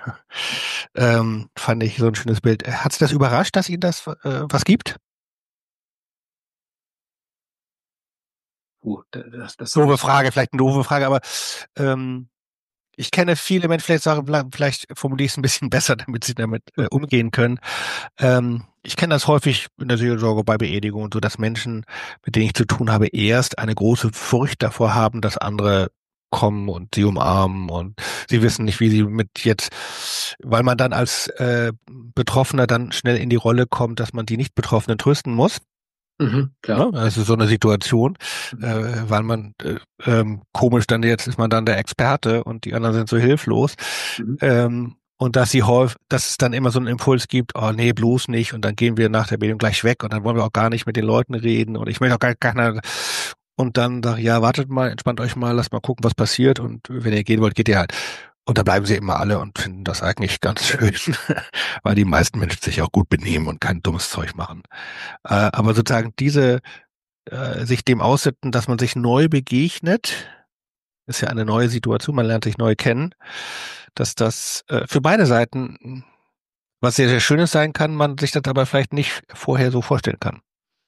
Fand ich so ein schönes Bild. Hat Sie das überrascht, dass Ihnen das was gibt? Das Doofe Frage, vielleicht eine doofe Frage, aber ich kenne viele Menschen, vielleicht formuliere ich es ein bisschen besser, damit sie damit umgehen können. Ich kenne das häufig in der Seelsorge bei Beerdigungen und so, dass Menschen, mit denen ich zu tun habe, erst eine große Furcht davor haben, dass andere kommen und sie umarmen und sie wissen nicht, wie sie mit jetzt, weil man dann als Betroffener dann schnell in die Rolle kommt, dass man die Nicht-Betroffenen trösten muss. Klar. Ne? Also so eine Situation, weil man komisch dann jetzt ist man dann der Experte und die anderen sind so hilflos. Und dass dass es dann immer so einen Impuls gibt, oh nee, bloß nicht, und dann gehen wir nach der Beerdigung gleich weg und dann wollen wir auch gar nicht mit den Leuten reden und ich möchte auch gar keiner. Und dann sage ich, ja, wartet mal, entspannt euch mal, lasst mal gucken, was passiert, und wenn ihr gehen wollt, geht ihr halt. Und da bleiben sie immer alle und finden das eigentlich ganz schön, weil die meisten Menschen sich auch gut benehmen und kein dummes Zeug machen. Aber sozusagen sich dem aussetzen, dass man sich neu begegnet, ist ja eine neue Situation, man lernt sich neu kennen, dass das für beide Seiten was sehr, sehr Schönes sein kann, man sich das aber vielleicht nicht vorher so vorstellen kann.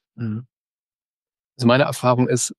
Also meine Erfahrung ist,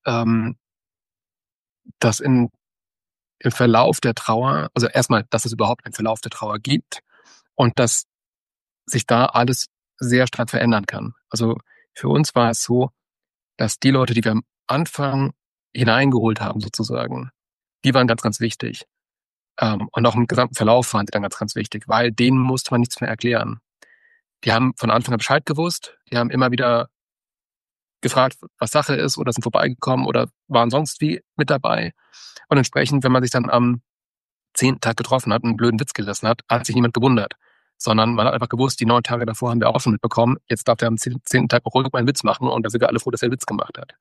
dass im Verlauf der Trauer, also erstmal, dass es überhaupt einen Verlauf der Trauer gibt und dass sich da alles sehr stark verändern kann. Also für uns war es so, dass die Leute, die wir am Anfang hineingeholt haben sozusagen, die waren ganz, ganz wichtig. Und auch im gesamten Verlauf waren sie dann ganz, ganz wichtig, weil denen musste man nichts mehr erklären. Die haben von Anfang an Bescheid gewusst, die haben immer wieder gefragt, was Sache ist, oder sind vorbeigekommen oder waren sonst wie mit dabei. Und entsprechend, wenn man sich dann am 10. Tag getroffen hat und einen blöden Witz gerissen hat sich niemand gewundert. Sondern man hat einfach gewusst, die 9 Tage davor haben wir auch schon mitbekommen, jetzt darf der am 10. Tag auch ruhig mal einen Witz machen und da sind wir alle froh, dass er einen Witz gemacht hat.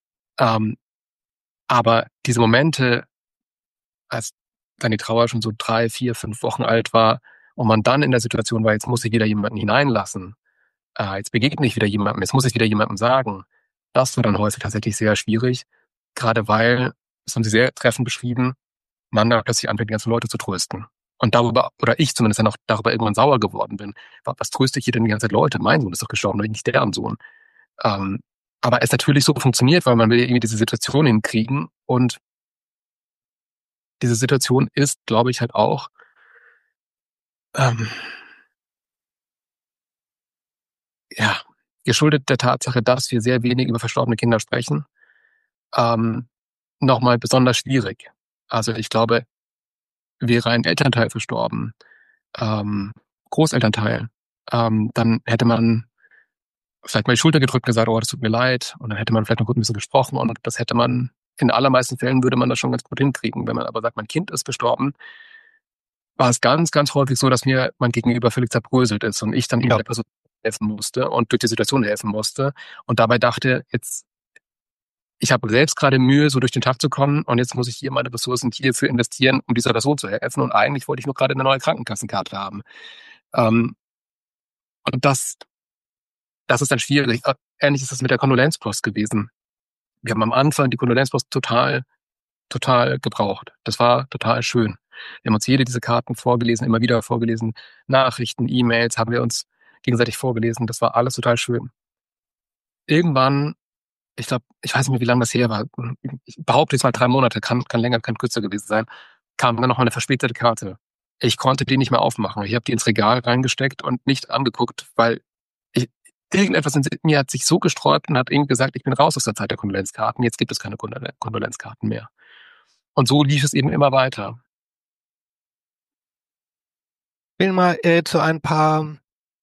Aber diese Momente, als dann die Trauer schon so 3, 4, 5 Wochen alt war und man dann in der Situation war, jetzt muss ich wieder jemanden hineinlassen, jetzt begegne ich wieder jemandem, jetzt muss ich wieder jemandem sagen, das war dann häufig tatsächlich sehr schwierig, gerade weil, das haben Sie sehr treffend beschrieben, man dann plötzlich anfängt, die ganzen Leute zu trösten. Und darüber, oder ich zumindest dann auch darüber irgendwann sauer geworden bin. Was tröste ich hier denn die ganze Zeit Leute? Mein Sohn ist doch gestorben, nicht deren Sohn. Aber es natürlich so funktioniert, weil man will irgendwie diese Situation hinkriegen. Und diese Situation ist, glaube ich, halt auch geschuldet der Tatsache, dass wir sehr wenig über verstorbene Kinder sprechen, nochmal besonders schwierig. Also ich glaube, wäre ein Elternteil verstorben, Großelternteil, dann hätte man vielleicht mal die Schulter gedrückt und gesagt, oh, das tut mir leid. Und dann hätte man vielleicht noch gut ein bisschen gesprochen und das hätte man, in allermeisten Fällen würde man das schon ganz gut hinkriegen. Wenn man aber sagt, mein Kind ist verstorben, war es ganz, ganz häufig so, dass mir mein Gegenüber völlig zerbröselt ist und ich dann ihm der Person helfen musste und durch die Situation helfen musste und dabei dachte, ich habe selbst gerade Mühe, so durch den Tag zu kommen und jetzt muss ich hier meine Ressourcen hierfür investieren, um dieser Person zu helfen und eigentlich wollte ich nur gerade eine neue Krankenkassenkarte haben. Und das ist dann schwierig. Ähnlich ist es mit der Kondolenzpost gewesen. Wir haben am Anfang die Kondolenzpost total gebraucht. Das war total schön. Wir haben uns jede diese Karten vorgelesen, immer wieder vorgelesen, Nachrichten, E-Mails haben wir uns gegenseitig vorgelesen. Das war alles total schön. Irgendwann, ich glaube, ich weiß nicht mehr, wie lange das her war. Ich behaupte jetzt mal 3 Monate, kann länger, kann kürzer gewesen sein. Kam dann noch mal eine verspätete Karte. Ich konnte die nicht mehr aufmachen. Ich habe die ins Regal reingesteckt und nicht angeguckt, weil irgendetwas in mir hat sich so gesträubt und hat irgendwie gesagt, ich bin raus aus der Zeit der Kondolenzkarten, jetzt gibt es keine Kondolenzkarten mehr. Und so lief es eben immer weiter. Ich will mal zu ein paar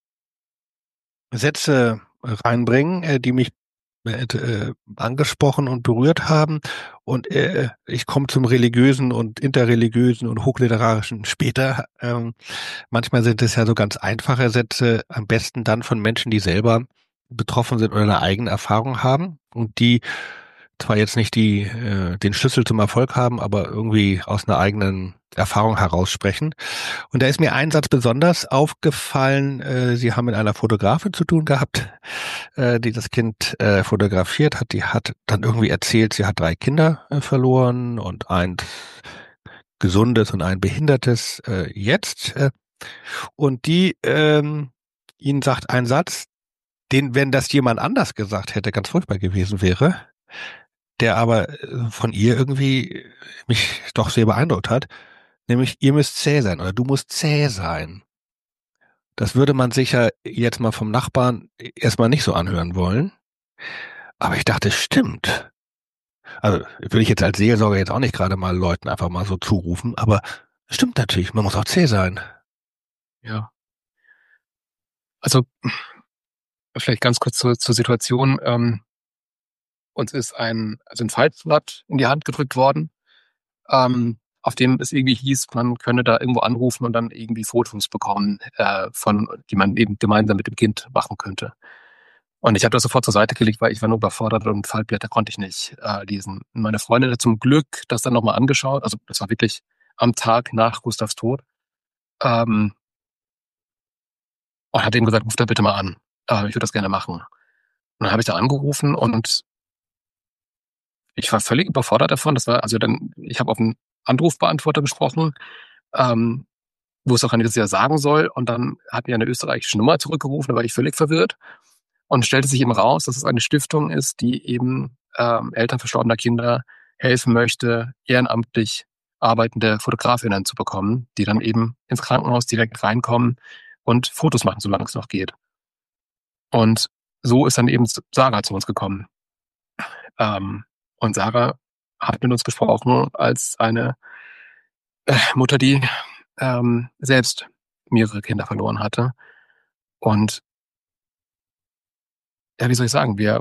Sätze reinbringen, die mich angesprochen und berührt haben. Und ich komme zum Religiösen und Interreligiösen und Hochliterarischen später. Manchmal sind es ja so ganz einfache Sätze, am besten dann von Menschen, die selber betroffen sind oder eine eigene Erfahrung haben und die zwar jetzt nicht den Schlüssel zum Erfolg haben, aber irgendwie aus einer eigenen Erfahrung heraussprechen. Und da ist mir ein Satz besonders aufgefallen. Sie haben mit einer Fotografin zu tun gehabt, die das Kind fotografiert hat. Die hat dann irgendwie erzählt, sie hat 3 Kinder verloren und ein gesundes und ein behindertes jetzt. Und die ihnen sagt einen Satz, den, wenn das jemand anders gesagt hätte, ganz furchtbar gewesen wäre. der aber von ihr irgendwie mich doch sehr beeindruckt hat. Nämlich, ihr müsst zäh sein oder du musst zäh sein. Das würde man sicher jetzt mal vom Nachbarn erstmal nicht so anhören wollen. Aber ich dachte, stimmt. Also will ich jetzt als Seelsorger jetzt auch nicht gerade mal Leuten einfach mal so zurufen, aber stimmt natürlich, man muss auch zäh sein. Ja. Also vielleicht ganz kurz zur Situation. Uns ist ein Faltblatt in die Hand gedrückt worden, auf dem es irgendwie hieß, man könne da irgendwo anrufen und dann irgendwie Fotos bekommen, die man eben gemeinsam mit dem Kind machen könnte. Und ich habe das sofort zur Seite gelegt, weil ich war nur überfordert und Faltblätter konnte ich nicht lesen. Und meine Freundin hat zum Glück das dann nochmal angeschaut. Also das war wirklich am Tag nach Gustavs Tod. Und hat ihm gesagt, ruf da bitte mal an. Ich würde das gerne machen. Und dann habe ich da angerufen und ich war völlig überfordert davon. Ich habe auf einen Anrufbeantworter gesprochen, wo es auch nicht, dass ich das sagen soll. Und dann hat mir eine österreichische Nummer zurückgerufen, da war ich völlig verwirrt. Und stellte sich eben raus, dass es eine Stiftung ist, die eben Eltern verstorbener Kinder helfen möchte, ehrenamtlich arbeitende Fotografinnen zu bekommen, die dann eben ins Krankenhaus direkt reinkommen und Fotos machen, solange es noch geht. Und so ist dann eben Sarah zu uns gekommen. Und Sarah hat mit uns gesprochen als eine Mutter, die selbst mehrere Kinder verloren hatte. Und ja, wie soll ich sagen, wir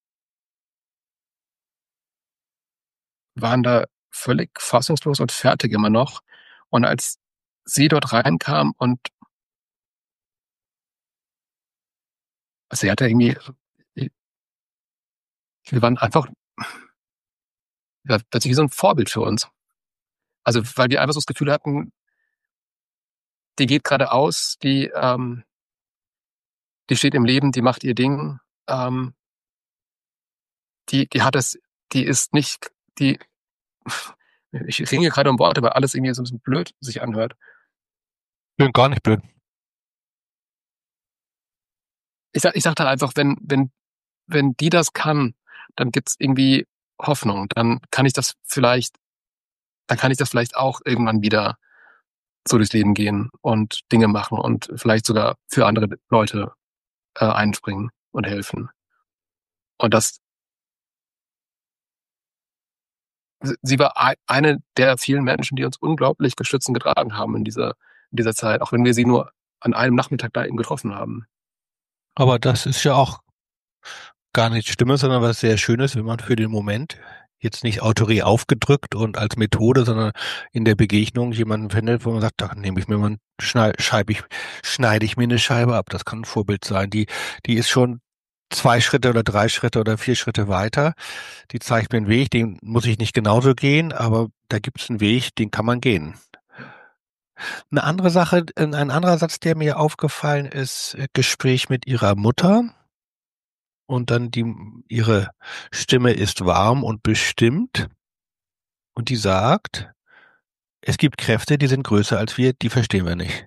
waren da völlig fassungslos und fertig immer noch. Und als sie dort reinkam und sie hatte irgendwie, wir waren einfach ja, plötzlich wie so ein Vorbild für uns. Also weil wir einfach so das Gefühl hatten, die geht geradeaus, die steht im Leben, die macht ihr Ding, die hat es, die ist nicht, die, ich ringe gerade um Worte, weil alles irgendwie so ein bisschen blöd sich anhört. Blöd, gar nicht blöd. Ich sag dann einfach, wenn die das kann, dann gibt's irgendwie Hoffnung. Dann kann ich das vielleicht auch irgendwann wieder so durchs Leben gehen und Dinge machen und vielleicht sogar für andere Leute einspringen und helfen. Und sie war eine der vielen Menschen, die uns unglaublich gestützt und getragen haben in dieser Zeit, auch wenn wir sie nur an einem Nachmittag da eben getroffen haben. Aber das ist ja auch gar nichts Schlimmes, sondern was sehr Schönes, wenn man für den Moment jetzt nicht autorär aufgedrückt und als Methode, sondern in der Begegnung jemanden findet, wo man sagt, da nehme ich mir mal schneide ich mir eine Scheibe ab. Das kann ein Vorbild sein. Die ist schon 2 Schritte oder 3 Schritte oder 4 Schritte weiter. Die zeigt mir einen Weg, den muss ich nicht genauso gehen, aber da gibt es einen Weg, den kann man gehen. Eine andere Sache, ein anderer Satz, der mir aufgefallen ist, Gespräch mit ihrer Mutter. Und dann ihre Stimme ist warm und bestimmt. Und die sagt, es gibt Kräfte, die sind größer als wir, die verstehen wir nicht.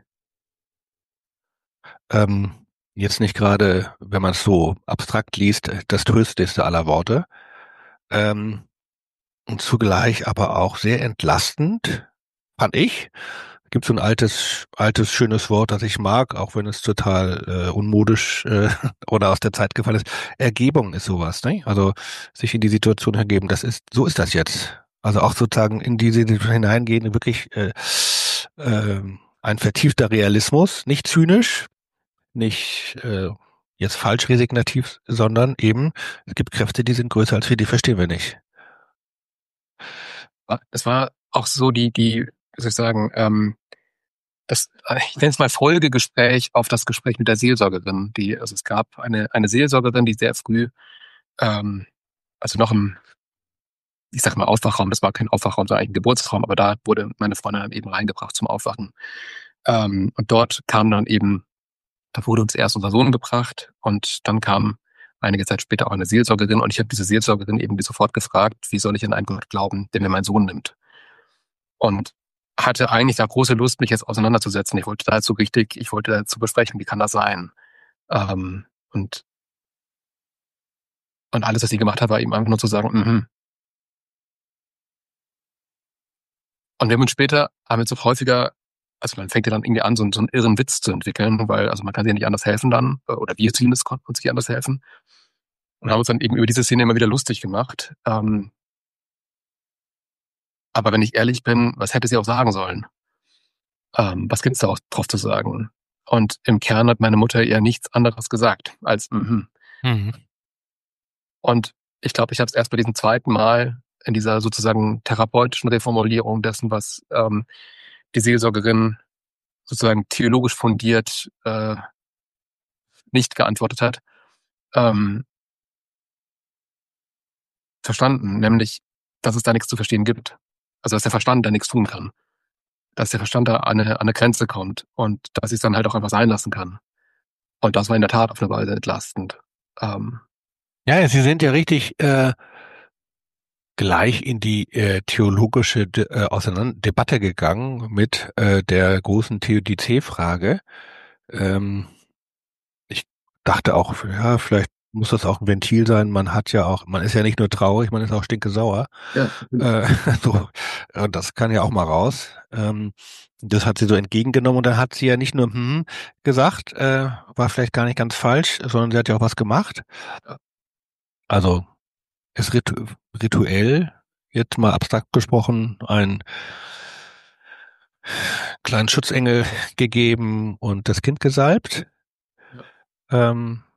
Jetzt nicht gerade, wenn man es so abstrakt liest, das tröstlichste aller Worte. Und zugleich aber auch sehr entlastend, fand ich. Gibt so ein altes, schönes Wort, das ich mag, auch wenn es total unmodisch oder aus der Zeit gefallen ist. Ergebung ist sowas, ne? Also sich in die Situation ergeben. So ist das jetzt. Also auch sozusagen in diese Situation hineingehen, wirklich ein vertiefter Realismus, nicht zynisch, nicht jetzt falsch resignativ, sondern eben, es gibt Kräfte, die sind größer als wir, die verstehen wir nicht. Es war auch so wie soll ich sagen, ich nenne es mal Folgegespräch auf das Gespräch mit der Seelsorgerin. Also es gab eine Seelsorgerin, die sehr früh, also noch ich sag mal Aufwachraum, das war kein Aufwachraum, sondern eigentlich ein Geburtsraum, aber da wurde meine Freundin dann eben reingebracht zum Aufwachen. Und dort kam dann eben, da wurde uns erst unser Sohn gebracht und dann kam einige Zeit später auch eine Seelsorgerin und ich habe diese Seelsorgerin eben sofort gefragt, wie soll ich an einen Gott glauben, der mir meinen Sohn nimmt? Und hatte eigentlich da große Lust, mich jetzt auseinanderzusetzen. Ich wollte dazu besprechen, wie kann das sein? Und alles, was sie gemacht hat, war eben einfach nur zu sagen, Und wir haben uns später, haben jetzt auch häufiger, also man fängt ja dann irgendwie an, so einen irren Witz zu entwickeln, weil, also man kann sich ja nicht anders helfen dann, oder wir zumindest konnten uns nicht anders helfen. Und haben uns dann eben über diese Szene immer wieder lustig gemacht. Aber wenn ich ehrlich bin, was hätte sie auch sagen sollen? Was gibt's da auch drauf zu sagen? Und im Kern hat meine Mutter ihr nichts anderes gesagt als mhm. Und ich glaube, ich habe es erst bei diesem zweiten Mal in dieser sozusagen therapeutischen Reformulierung dessen, was die Seelsorgerin sozusagen theologisch fundiert nicht geantwortet hat, verstanden, nämlich, dass es da nichts zu verstehen gibt. Also dass der Verstand da nichts tun kann. Dass der Verstand da an eine Grenze kommt und dass ich es dann halt auch einfach sein lassen kann. Und das war in der Tat auf eine Weise entlastend. Ja, Sie sind ja richtig gleich in die theologische Debatte gegangen mit der großen Theodizee-Frage. Ich dachte auch, ja, vielleicht muss das auch ein Ventil sein. Man ist ja nicht nur traurig, man ist auch stinkesauer. Ja. So, das kann ja auch mal raus. Das hat sie so entgegengenommen und dann hat sie ja nicht nur gesagt, war vielleicht gar nicht ganz falsch, sondern sie hat ja auch was gemacht. Ja. Also ist rituell, jetzt mal abstrakt gesprochen, einen kleinen Schutzengel gegeben und das Kind gesalbt. Ja.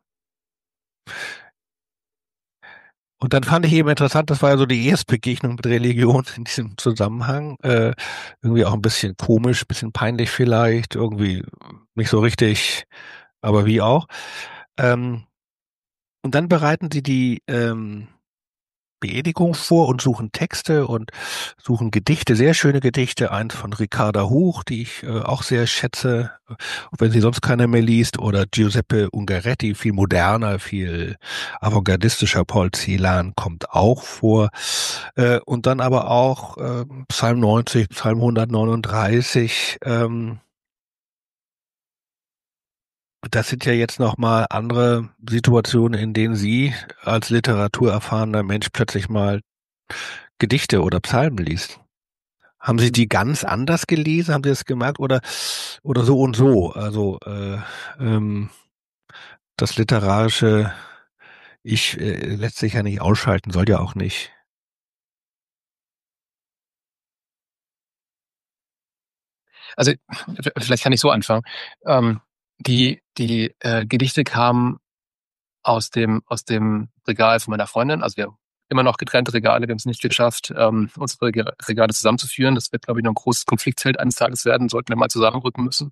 Und dann fand ich eben interessant, das war ja so die erste Begegnung mit Religion in diesem Zusammenhang. Irgendwie auch ein bisschen komisch, ein bisschen peinlich vielleicht, irgendwie nicht so richtig, aber wie auch. Und dann bereiten sie die Beerdigung vor und suchen Texte und suchen Gedichte, sehr schöne Gedichte, eins von Ricarda Huch, die ich auch sehr schätze, auch wenn sie sonst keiner mehr liest, oder Giuseppe Ungaretti, viel moderner, viel avantgardistischer. Paul Celan kommt auch vor, und dann aber auch Psalm 90, Psalm 139, das sind ja jetzt nochmal andere Situationen, in denen Sie als literaturerfahrener Mensch plötzlich mal Gedichte oder Psalmen liest. Haben Sie die ganz anders gelesen? Haben Sie das gemerkt? Oder so und so? Also das literarische Ich lässt sich ja nicht ausschalten, soll ja auch nicht. Also vielleicht kann ich so anfangen. Die Gedichte kamen aus dem Regal von meiner Freundin. Also wir haben immer noch getrennte Regale. Wir haben es nicht geschafft, unsere Regale zusammenzuführen. Das wird, glaube ich, noch ein großes Konfliktfeld eines Tages werden. Sollten wir mal zusammenrücken müssen.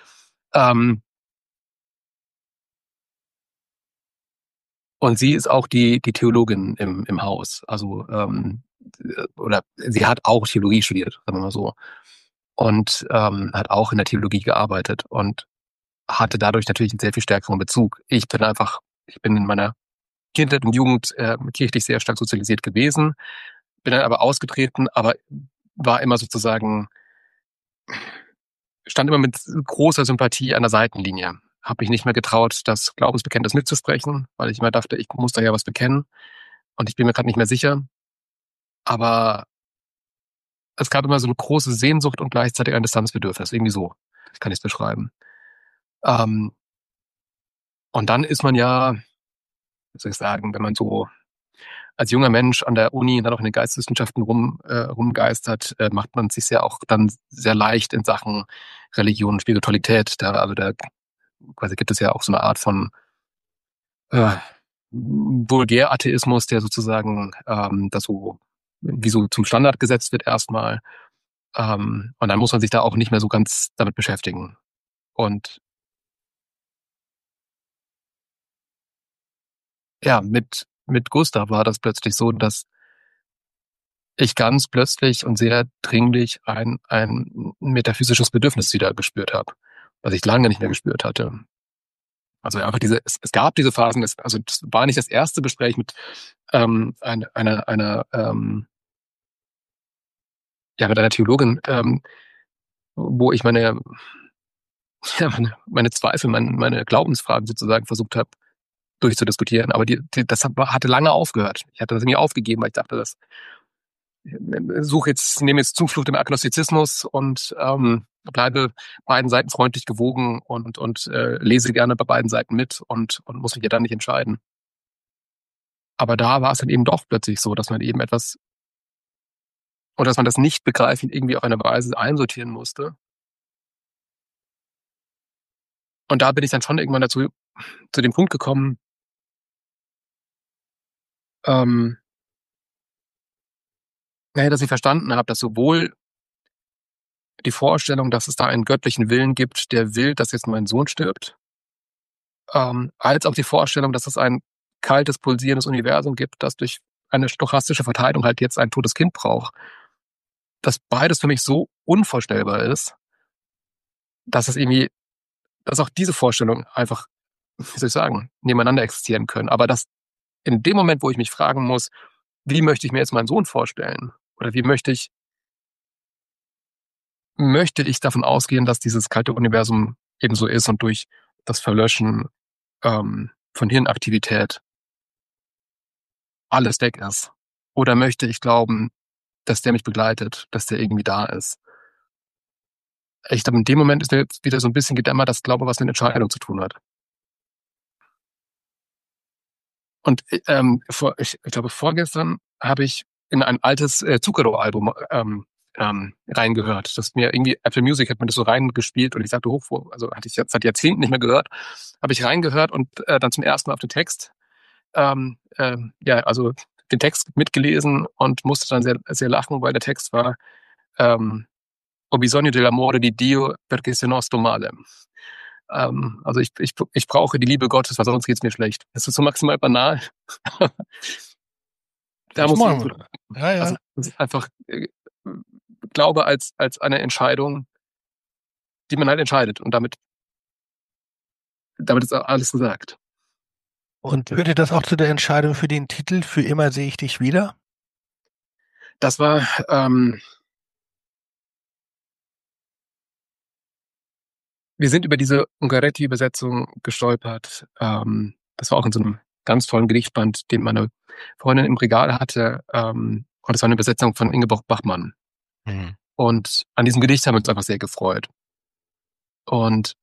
Und sie ist auch die Theologin im Haus. Also oder sie hat auch Theologie studiert, sagen wir mal so. Und hat auch in der Theologie gearbeitet und hatte dadurch natürlich einen sehr viel stärkeren Bezug. Ich bin in meiner Kindheit und Jugend kirchlich sehr stark sozialisiert gewesen, bin dann aber ausgetreten, aber war immer sozusagen, stand immer mit großer Sympathie an der Seitenlinie. Habe mich nicht mehr getraut, das Glaubensbekenntnis mitzusprechen, weil ich immer dachte, ich muss da ja was bekennen. Und ich bin mir gerade nicht mehr sicher. Aber es gab immer so eine große Sehnsucht und gleichzeitig ein Distanzbedürfnis. Irgendwie so. Ich kann es beschreiben. Und dann ist man ja, wie soll ich sagen, wenn man so als junger Mensch an der Uni dann auch in den Geisteswissenschaften rumgeistert, macht man sich ja auch dann sehr leicht in Sachen Religion und Spiritualität. Da quasi gibt es ja auch so eine Art von Vulgär-Atheismus, der sozusagen das so wie so zum Standard gesetzt wird erstmal. Und dann muss man sich da auch nicht mehr so ganz damit beschäftigen. Und ja, mit Gustav war das plötzlich so, dass ich ganz plötzlich und sehr dringlich ein metaphysisches Bedürfnis wieder gespürt habe, was ich lange nicht mehr gespürt hatte. Also einfach es gab diese Phasen, das war nicht das erste Gespräch mit mit einer Theologin, wo ich meine Zweifel, meine Glaubensfragen sozusagen versucht habe durchzudiskutieren. Aber das hatte lange aufgehört. Ich hatte das irgendwie aufgegeben, weil ich dachte, nehme jetzt Zuflucht im Agnostizismus und bleibe beiden Seiten freundlich gewogen und lese gerne bei beiden Seiten mit und muss mich ja dann nicht entscheiden. Aber da war es dann eben doch plötzlich so, dass man eben etwas oder dass man das Nicht-Begreifen irgendwie auf eine Weise einsortieren musste. Und da bin ich dann schon irgendwann zu dem Punkt gekommen, dass ich verstanden habe, dass sowohl die Vorstellung, dass es da einen göttlichen Willen gibt, der will, dass jetzt mein Sohn stirbt, als auch die Vorstellung, dass es ein kaltes, pulsierendes Universum gibt, das durch eine stochastische Verteilung halt jetzt ein totes Kind braucht, dass beides für mich so unvorstellbar ist, dass dass auch diese Vorstellungen einfach, wie soll ich sagen, nebeneinander existieren können. Aber dass in dem Moment, wo ich mich fragen muss, wie möchte ich mir jetzt meinen Sohn vorstellen? Oder wie möchte ich davon ausgehen, dass dieses kalte Universum ebenso ist und durch das Verlöschen von Hirnaktivität alles weg ist? Oder möchte ich glauben, dass der mich begleitet, dass der irgendwie da ist? Ich glaube, in dem Moment ist mir jetzt wieder so ein bisschen gedämmert, dass Glaube was mit Entscheidung zu tun hat. Und ich glaube, vorgestern habe ich in ein altes Zucchero-Album reingehört. Das mir irgendwie, Apple Music hat mir das so reingespielt und ich sagte also hatte ich jetzt seit Jahrzehnten nicht mehr gehört, habe ich reingehört und dann zum ersten Mal auf den Text, also den Text mitgelesen und musste dann sehr, sehr lachen, weil der Text war Ho bisogno dell'amore di Dio perché se no sto male. Also ich brauche die Liebe Gottes, weil sonst geht's mir schlecht. Das ist so maximal banal. Da muss ich Ja. also das ist einfach Glaube als eine Entscheidung, die man halt entscheidet und damit ist alles gesagt. Und führte das auch zu der Entscheidung für den Titel Für immer sehe ich dich wieder? Das war wir sind über diese Ungaretti-Übersetzung gestolpert. Das war auch in so einem ganz tollen Gedichtband, den meine Freundin im Regal hatte. Und das war eine Übersetzung von Ingeborg Bachmann. Mhm. Und an diesem Gedicht haben wir uns einfach sehr gefreut. Und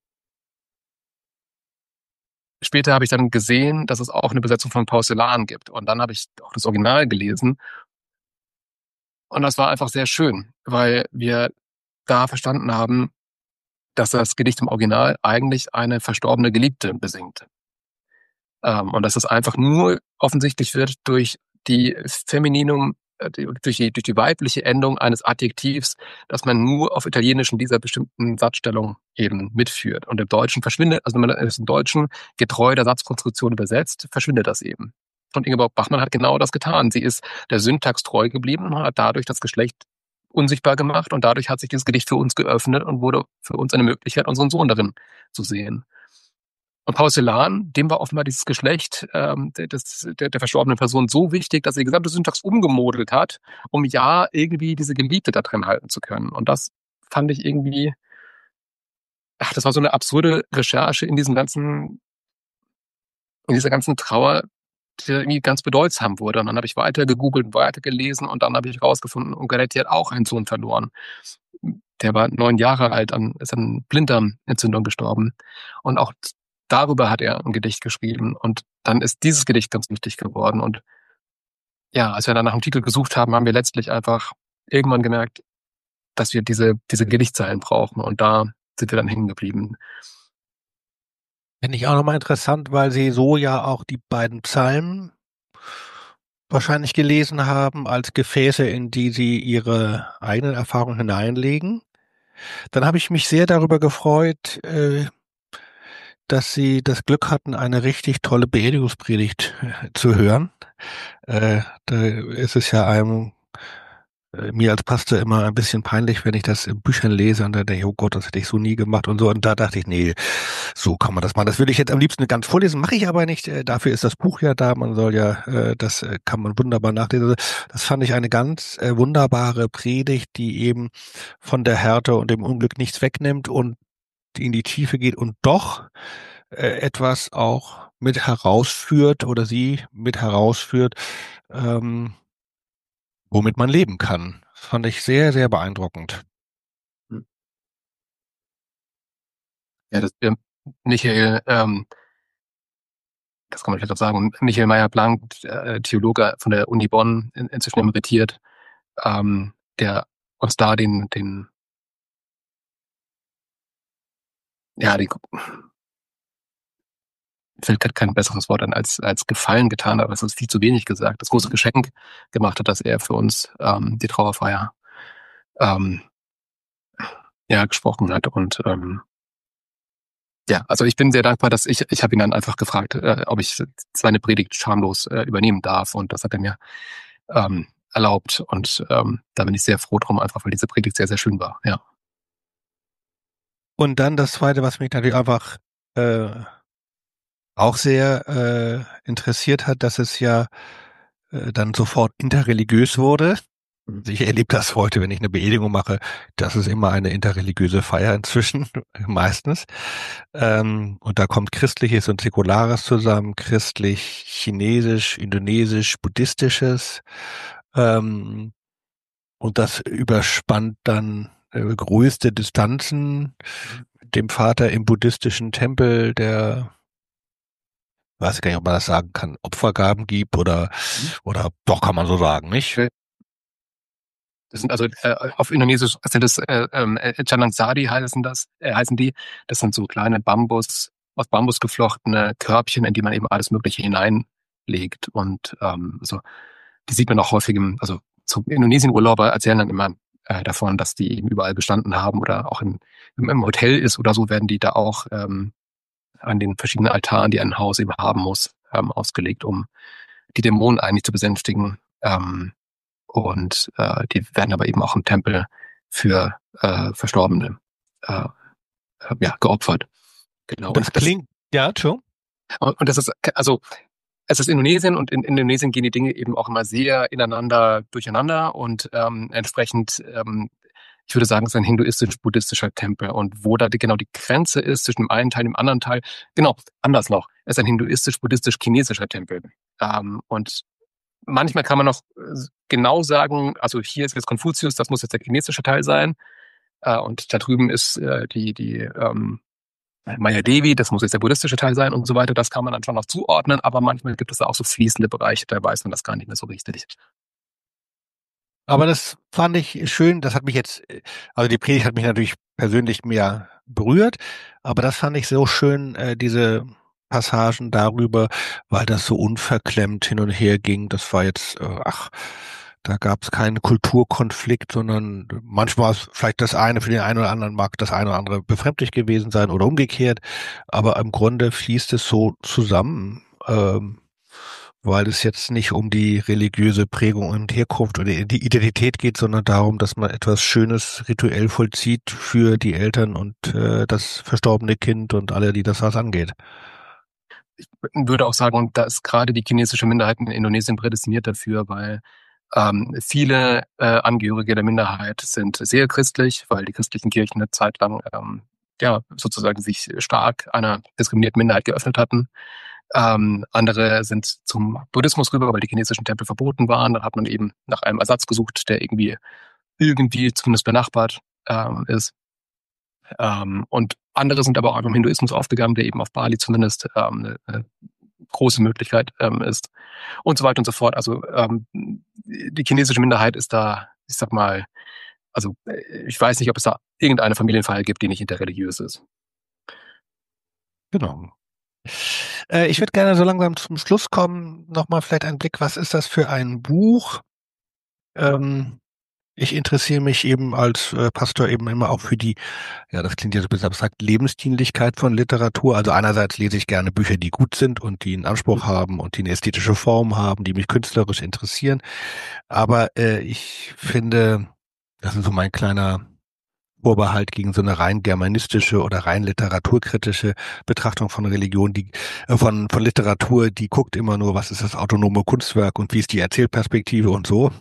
später habe ich dann gesehen, dass es auch eine Übersetzung von Paul Celan gibt. Und dann habe ich auch das Original gelesen. Und das war einfach sehr schön, weil wir da verstanden haben, dass das Gedicht im Original eigentlich eine verstorbene Geliebte besingt. Und dass es einfach nur offensichtlich wird durch die Femininum, durch die weibliche Endung eines Adjektivs, dass man nur auf Italienisch in dieser bestimmten Satzstellung eben mitführt. Und im Deutschen verschwindet, also wenn man es im Deutschen getreu der Satzkonstruktion übersetzt, verschwindet das eben. Und Ingeborg Bachmann hat genau das getan. Sie ist der Syntax treu geblieben und hat dadurch das Geschlecht unsichtbar gemacht und dadurch hat sich dieses Gedicht für uns geöffnet und wurde für uns eine Möglichkeit, unseren Sohn darin zu sehen. Und Paul Celan, dem war offenbar dieses Geschlecht der verstorbenen Person so wichtig, dass er die gesamte Syntax umgemodelt hat, um ja irgendwie diese Geliebte da drin halten zu können. Und das fand ich irgendwie, das war so eine absurde Recherche in dieser ganzen Trauer, die irgendwie ganz bedeutsam wurde. Und dann habe ich weiter gegoogelt, weiter gelesen und dann habe ich herausgefunden, Ungaretti hat auch einen Sohn verloren. Der war 9 Jahre alt, ist an Blinddarmentzündung gestorben. Und auch darüber hat er ein Gedicht geschrieben. Und dann ist dieses Gedicht ganz wichtig geworden. Und ja, als wir dann nach dem Titel gesucht haben, haben wir letztlich einfach irgendwann gemerkt, dass wir diese Gedichtzeilen brauchen. Und da sind wir dann hängen geblieben. Finde ich auch nochmal interessant, weil Sie so ja auch die beiden Psalmen wahrscheinlich gelesen haben als Gefäße, in die Sie Ihre eigenen Erfahrungen hineinlegen. Dann habe ich mich sehr darüber gefreut, dass Sie das Glück hatten, eine richtig tolle Beerdigungspredigt zu hören. Da ist es ja einem mir als Pastor immer ein bisschen peinlich, wenn ich das in Büchern lese und dann denke ich, oh Gott, das hätte ich so nie gemacht und so. Und da dachte ich, nee, so kann man das machen. Das würde ich jetzt am liebsten ganz vorlesen, mache ich aber nicht. Dafür ist das Buch ja da. Man soll ja, das kann man wunderbar nachlesen. Das fand ich eine ganz wunderbare Predigt, die eben von der Härte und dem Unglück nichts wegnimmt und in die Tiefe geht und doch etwas auch mit herausführt oder sie mit herausführt, womit man leben kann. Das fand ich sehr, sehr beeindruckend. Ja, Michael, das kann man vielleicht auch sagen, Michael Meyer-Blank, Theologe von der Uni Bonn, inzwischen emeritiert, der uns da die, fällt gerade kein besseres Wort an als Gefallen getan, aber es ist viel zu wenig gesagt, das große Geschenk gemacht hat, dass er für uns die Trauerfeier gesprochen hat. Und also ich bin sehr dankbar, dass ich habe ihn dann einfach gefragt, ob ich seine Predigt schamlos übernehmen darf, und das hat er mir erlaubt, und da bin ich sehr froh drum, einfach weil diese Predigt sehr, sehr schön war. Ja. Und dann das Zweite, was mich natürlich einfach auch sehr interessiert hat, dass es ja dann sofort interreligiös wurde. Also ich erlebe das heute, wenn ich eine Beerdigung mache, das ist immer eine interreligiöse Feier inzwischen, meistens. Und da kommt Christliches und Säkulares zusammen, christlich, Chinesisch, Indonesisch, Buddhistisches. Und das überspannt dann größte Distanzen. Mit dem Vater im buddhistischen Tempel, der, weiß ich gar nicht, ob man das sagen kann, Opfergaben gibt oder doch kann man so sagen, nicht? Das sind also auf Indonesisch sind das Canang Sari heißen die. Das sind so kleine aus Bambus geflochtene Körbchen, in die man eben alles Mögliche hineinlegt. Und so, die sieht man auch häufig zum Indonesien-Urlauber erzählen dann immer davon, dass die eben überall gestanden haben, oder auch im Hotel ist oder so, werden die da auch an den verschiedenen Altaren, die ein Haus eben haben muss, ausgelegt, um die Dämonen eigentlich zu besänftigen. Und die werden aber eben auch im Tempel für Verstorbene geopfert. Genau. Das klingt, ja, schon. Und das ist, also es ist Indonesien, und in Indonesien gehen die Dinge eben auch immer sehr ineinander durcheinander, und entsprechend, ich würde sagen, es ist ein hinduistisch-buddhistischer Tempel, und wo da genau die Grenze ist zwischen dem einen Teil und dem anderen Teil, genau, anders noch, es ist ein hinduistisch-buddhistisch-chinesischer Tempel. Und manchmal kann man noch genau sagen, also hier ist jetzt Konfuzius, das muss jetzt der chinesische Teil sein, und da drüben ist die Maya Devi, das muss jetzt der buddhistische Teil sein und so weiter. Das kann man dann schon noch zuordnen, aber manchmal gibt es da auch so fließende Bereiche, da weiß man das gar nicht mehr so richtig. Aber das fand ich schön, das hat mich jetzt, also die Predigt hat mich natürlich persönlich mehr berührt, aber das fand ich so schön, diese Passagen darüber, weil das so unverklemmt hin und her ging. Das war jetzt, da gab es keinen Kulturkonflikt, sondern manchmal ist vielleicht das eine, für den einen oder anderen mag das eine oder andere befremdlich gewesen sein oder umgekehrt, aber im Grunde fließt es so zusammen, weil es jetzt nicht um die religiöse Prägung und Herkunft oder die Identität geht, sondern darum, dass man etwas Schönes rituell vollzieht für die Eltern und das verstorbene Kind und alle, die das was angeht. Ich würde auch sagen, und da ist gerade die chinesische Minderheit in Indonesien prädestiniert dafür, weil viele Angehörige der Minderheit sind sehr christlich, weil die christlichen Kirchen eine Zeit lang sozusagen sich stark einer diskriminierten Minderheit geöffnet hatten. Andere sind zum Buddhismus rüber, weil die chinesischen Tempel verboten waren. Da hat man eben nach einem Ersatz gesucht, der irgendwie zumindest benachbart ist. Und andere sind aber auch im Hinduismus aufgegangen, der eben auf Bali zumindest eine große Möglichkeit ist. Und so weiter und so fort. Also die chinesische Minderheit ist da, ich sag mal, also ich weiß nicht, ob es da irgendeine Familienfeier gibt, die nicht interreligiös ist. Genau. Ich würde gerne so langsam zum Schluss kommen. Nochmal vielleicht ein Blick, was ist das für ein Buch? Ich interessiere mich eben als Pastor eben immer auch für die, ja, das klingt ja so ein bisschen abstrakt, Lebensdienlichkeit von Literatur. Also einerseits lese ich gerne Bücher, die gut sind und die einen Anspruch haben und die eine ästhetische Form haben, die mich künstlerisch interessieren. Aber ich finde, das ist so mein kleiner Vorbehalt gegen so eine rein germanistische oder rein literaturkritische Betrachtung von Religion, die von Literatur, die guckt immer nur, was ist das autonome Kunstwerk und wie ist die Erzählperspektive und so.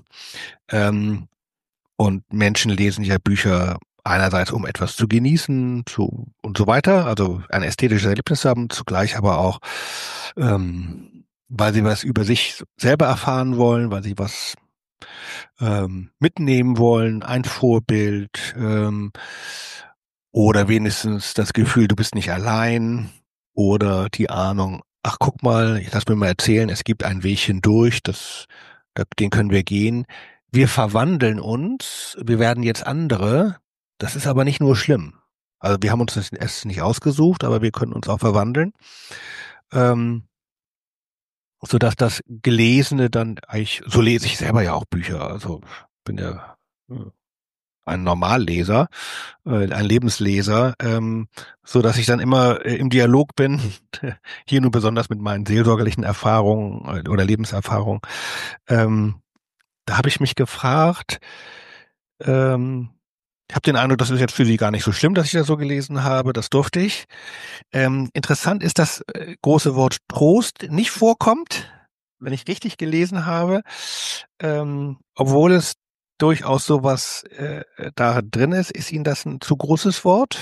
Und Menschen lesen ja Bücher einerseits, um etwas zu genießen und so weiter, also ein ästhetisches Erlebnis haben, zugleich aber auch, weil sie was über sich selber erfahren wollen, weil sie was mitnehmen wollen, ein Vorbild, oder wenigstens das Gefühl, du bist nicht allein, oder die Ahnung, ach guck mal, lass mir mal erzählen, es gibt einen Weg hindurch, den können wir gehen. Wir verwandeln uns, wir werden jetzt andere. Das ist aber nicht nur schlimm. Also wir haben uns das erst nicht ausgesucht, aber wir können uns auch verwandeln. Sodass das Gelesene dann eigentlich, so lese ich selber ja auch Bücher, also bin ja ein Normalleser, ein Lebensleser, so dass ich dann immer im Dialog bin, hier nur besonders mit meinen seelsorgerlichen Erfahrungen oder Lebenserfahrungen. Da habe ich mich gefragt, ähm, ich habe den Eindruck, das ist jetzt für Sie gar nicht so schlimm, dass ich das so gelesen habe, das durfte ich. Interessant ist, dass große Wort Trost nicht vorkommt, wenn ich richtig gelesen habe, obwohl es durchaus sowas da drin ist. Ist Ihnen das ein zu großes Wort?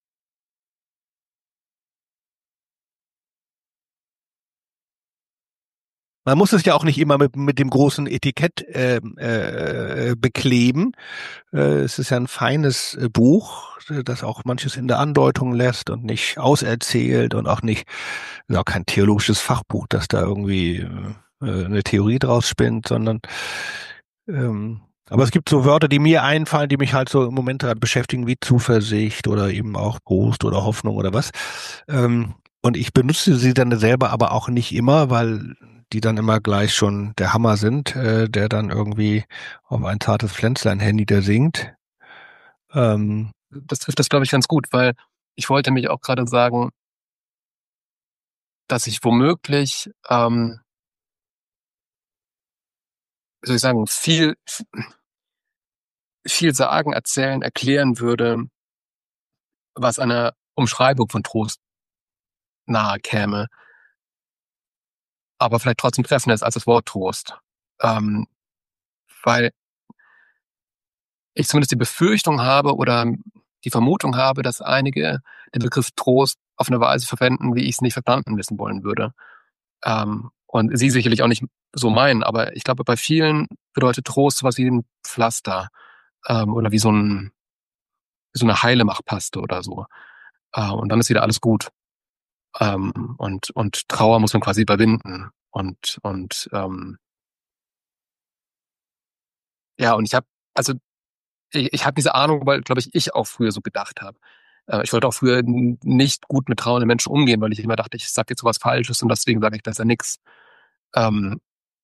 Man muss es ja auch nicht immer mit dem großen Etikett bekleben. Es ist ja ein feines Buch, das auch manches in der Andeutung lässt und nicht auserzählt und auch nicht, ja, kein theologisches Fachbuch, das da irgendwie eine Theorie draus spinnt, sondern aber es gibt so Wörter, die mir einfallen, die mich halt so im Moment gerade beschäftigen, wie Zuversicht oder eben auch Trost oder Hoffnung oder was. Und ich benutze sie dann selber aber auch nicht immer, weil die dann immer gleich schon der Hammer sind, der dann irgendwie auf ein zartes Pflänzlein herniedersinkt. Das trifft das, glaube ich, ganz gut, weil ich wollte mich auch gerade sagen, dass ich womöglich, wie soll ich sagen, viel sagen, erzählen, erklären würde, was einer Umschreibung von Trost nahe käme, aber vielleicht trotzdem treffender ist als das Wort Trost. Weil ich zumindest die Befürchtung habe oder die Vermutung habe, dass einige den Begriff Trost auf eine Weise verwenden, wie ich es nicht verstanden wissen wollen würde. Und Sie sicherlich auch nicht so meinen, aber ich glaube, bei vielen bedeutet Trost sowas wie ein Pflaster, oder wie so eine Heilemachpaste oder so. Und dann ist wieder alles gut. Und Trauer muss man quasi überwinden. Ja, und also ich habe diese Ahnung, weil, glaube ich auch früher so gedacht habe. Ich wollte auch früher nicht gut mit trauernden Menschen umgehen, weil ich immer dachte, ich sage jetzt sowas Falsches und deswegen sage ich besser nix. Ähm,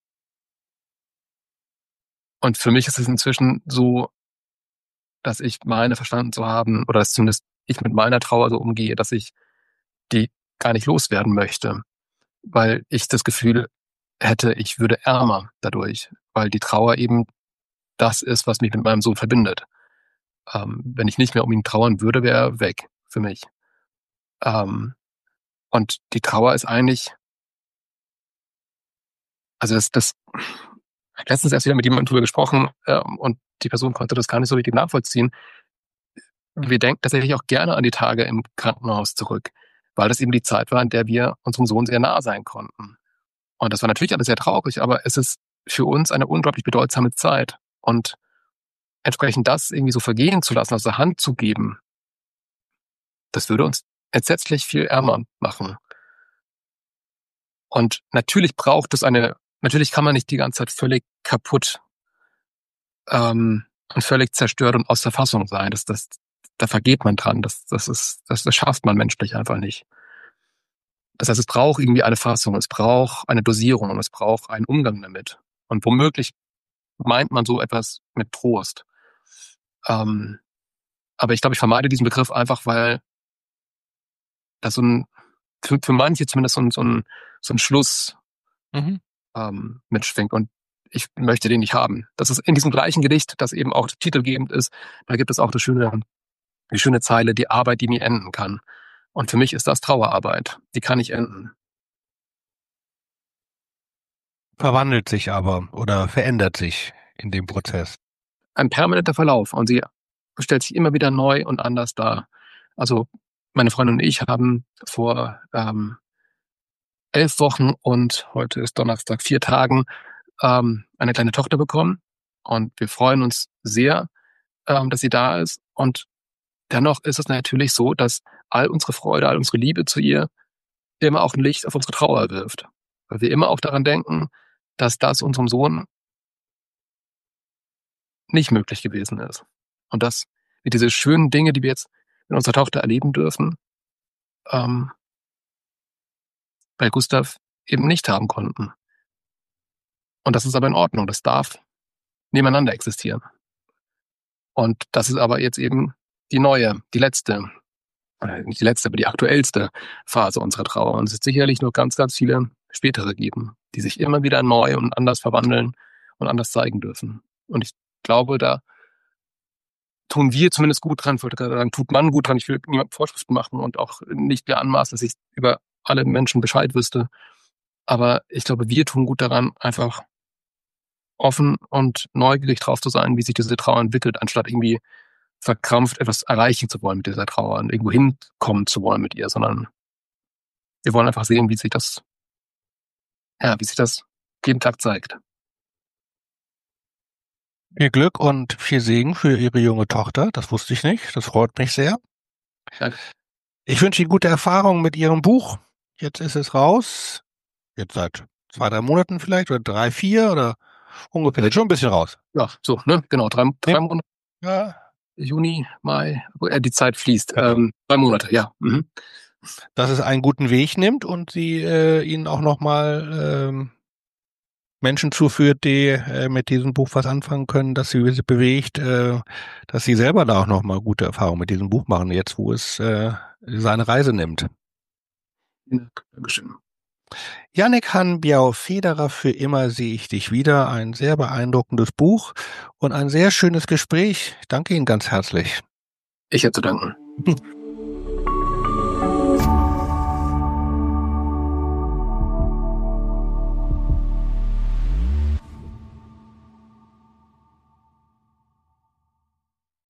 und für mich ist es inzwischen so, dass ich meine verstanden zu haben, oder dass zumindest ich mit meiner Trauer so umgehe, dass ich die gar nicht loswerden möchte, weil ich das Gefühl hätte, ich würde ärmer dadurch, weil die Trauer eben das ist, was mich mit meinem Sohn verbindet. Wenn ich nicht mehr um ihn trauern würde, wäre er weg für mich. Ähm, und die Trauer ist eigentlich, also das ich habe letztens erst wieder mit jemandem drüber gesprochen, und die Person konnte das gar nicht so richtig nachvollziehen. Wir denken tatsächlich auch gerne an die Tage im Krankenhaus zurück, weil das eben die Zeit war, in der wir unserem Sohn sehr nah sein konnten. Und das war natürlich alles sehr traurig, aber es ist für uns eine unglaublich bedeutsame Zeit. Und entsprechend das irgendwie so vergehen zu lassen, aus der Hand zu geben, das würde uns entsetzlich viel ärmer machen. Und natürlich natürlich kann man nicht die ganze Zeit völlig kaputt, und völlig zerstört und aus der Fassung sein. Da vergeht man dran. Das schafft man menschlich einfach nicht. Das heißt, es braucht irgendwie eine Fassung, es braucht eine Dosierung und es braucht einen Umgang damit. Und womöglich meint man so etwas mit Trost. Ähm, aber ich glaube, ich vermeide diesen Begriff einfach, weil das für manche zumindest so ein Schluss Mhm. mitschwingt. Und ich möchte den nicht haben. Das ist in diesem gleichen Gedicht, das eben auch titelgebend ist, da gibt es auch die schöne Zeile, die Arbeit, die nie enden kann. Und für mich ist das Trauerarbeit. Die kann nicht enden. Verwandelt sich aber oder verändert sich in dem Prozess. Ein permanenter Verlauf und sie stellt sich immer wieder neu und anders dar. Also meine Freundin und ich haben vor 11 Wochen und heute ist Donnerstag, 4 Tagen, eine kleine Tochter bekommen. Und wir freuen uns sehr, dass sie da ist. Und dennoch ist es natürlich so, dass all unsere Freude, all unsere Liebe zu ihr immer auch ein Licht auf unsere Trauer wirft. Weil wir immer auch daran denken, dass das unserem Sohn nicht möglich gewesen ist. Und dass wir diese schönen Dinge, die wir jetzt mit unserer Tochter erleben dürfen, bei Gustav eben nicht haben konnten. Und das ist aber in Ordnung. Das darf nebeneinander existieren. Und das ist aber jetzt eben die letzte, nicht die letzte, aber die aktuellste Phase unserer Trauer. Und es wird sicherlich noch ganz, ganz viele spätere geben, die sich immer wieder neu und anders verwandeln und anders zeigen dürfen. Und ich glaube, da tun wir zumindest gut dran, ich wollte gerade sagen, tut man gut dran. Ich will niemandem Vorschriften machen und auch nicht mir anmaßen, dass ich über alle Menschen Bescheid wüsste. Aber ich glaube, wir tun gut daran, einfach offen und neugierig drauf zu sein, wie sich diese Trauer entwickelt, anstatt irgendwie verkrampft etwas erreichen zu wollen mit dieser Trauer und irgendwo hinkommen zu wollen mit ihr, sondern wir wollen einfach sehen, wie sich das jeden Tag zeigt. Viel Glück und viel Segen für Ihre junge Tochter. Das wusste ich nicht. Das freut mich sehr. Danke. Ich wünsche Ihnen gute Erfahrungen mit Ihrem Buch. Jetzt ist es raus. Jetzt seit 2-3 Monaten vielleicht oder 3, 4 oder ungefähr. Schon ein bisschen raus. Ja, so, ne? Genau, 3 Monate. Ja. Juni, Mai, die Zeit fließt. 3 Monate, ja. Mhm. Dass es einen guten Weg nimmt und sie Ihnen auch nochmal Menschen zuführt, die mit diesem Buch was anfangen können, dass sie bewegt, dass sie selber da auch nochmal gute Erfahrungen mit diesem Buch machen, jetzt wo es seine Reise nimmt. Dankeschön. Jannik Hanbiau-Federer, für immer sehe ich dich wieder. Ein sehr beeindruckendes Buch und ein sehr schönes Gespräch. Ich danke Ihnen ganz herzlich. Ich hätte zu danken.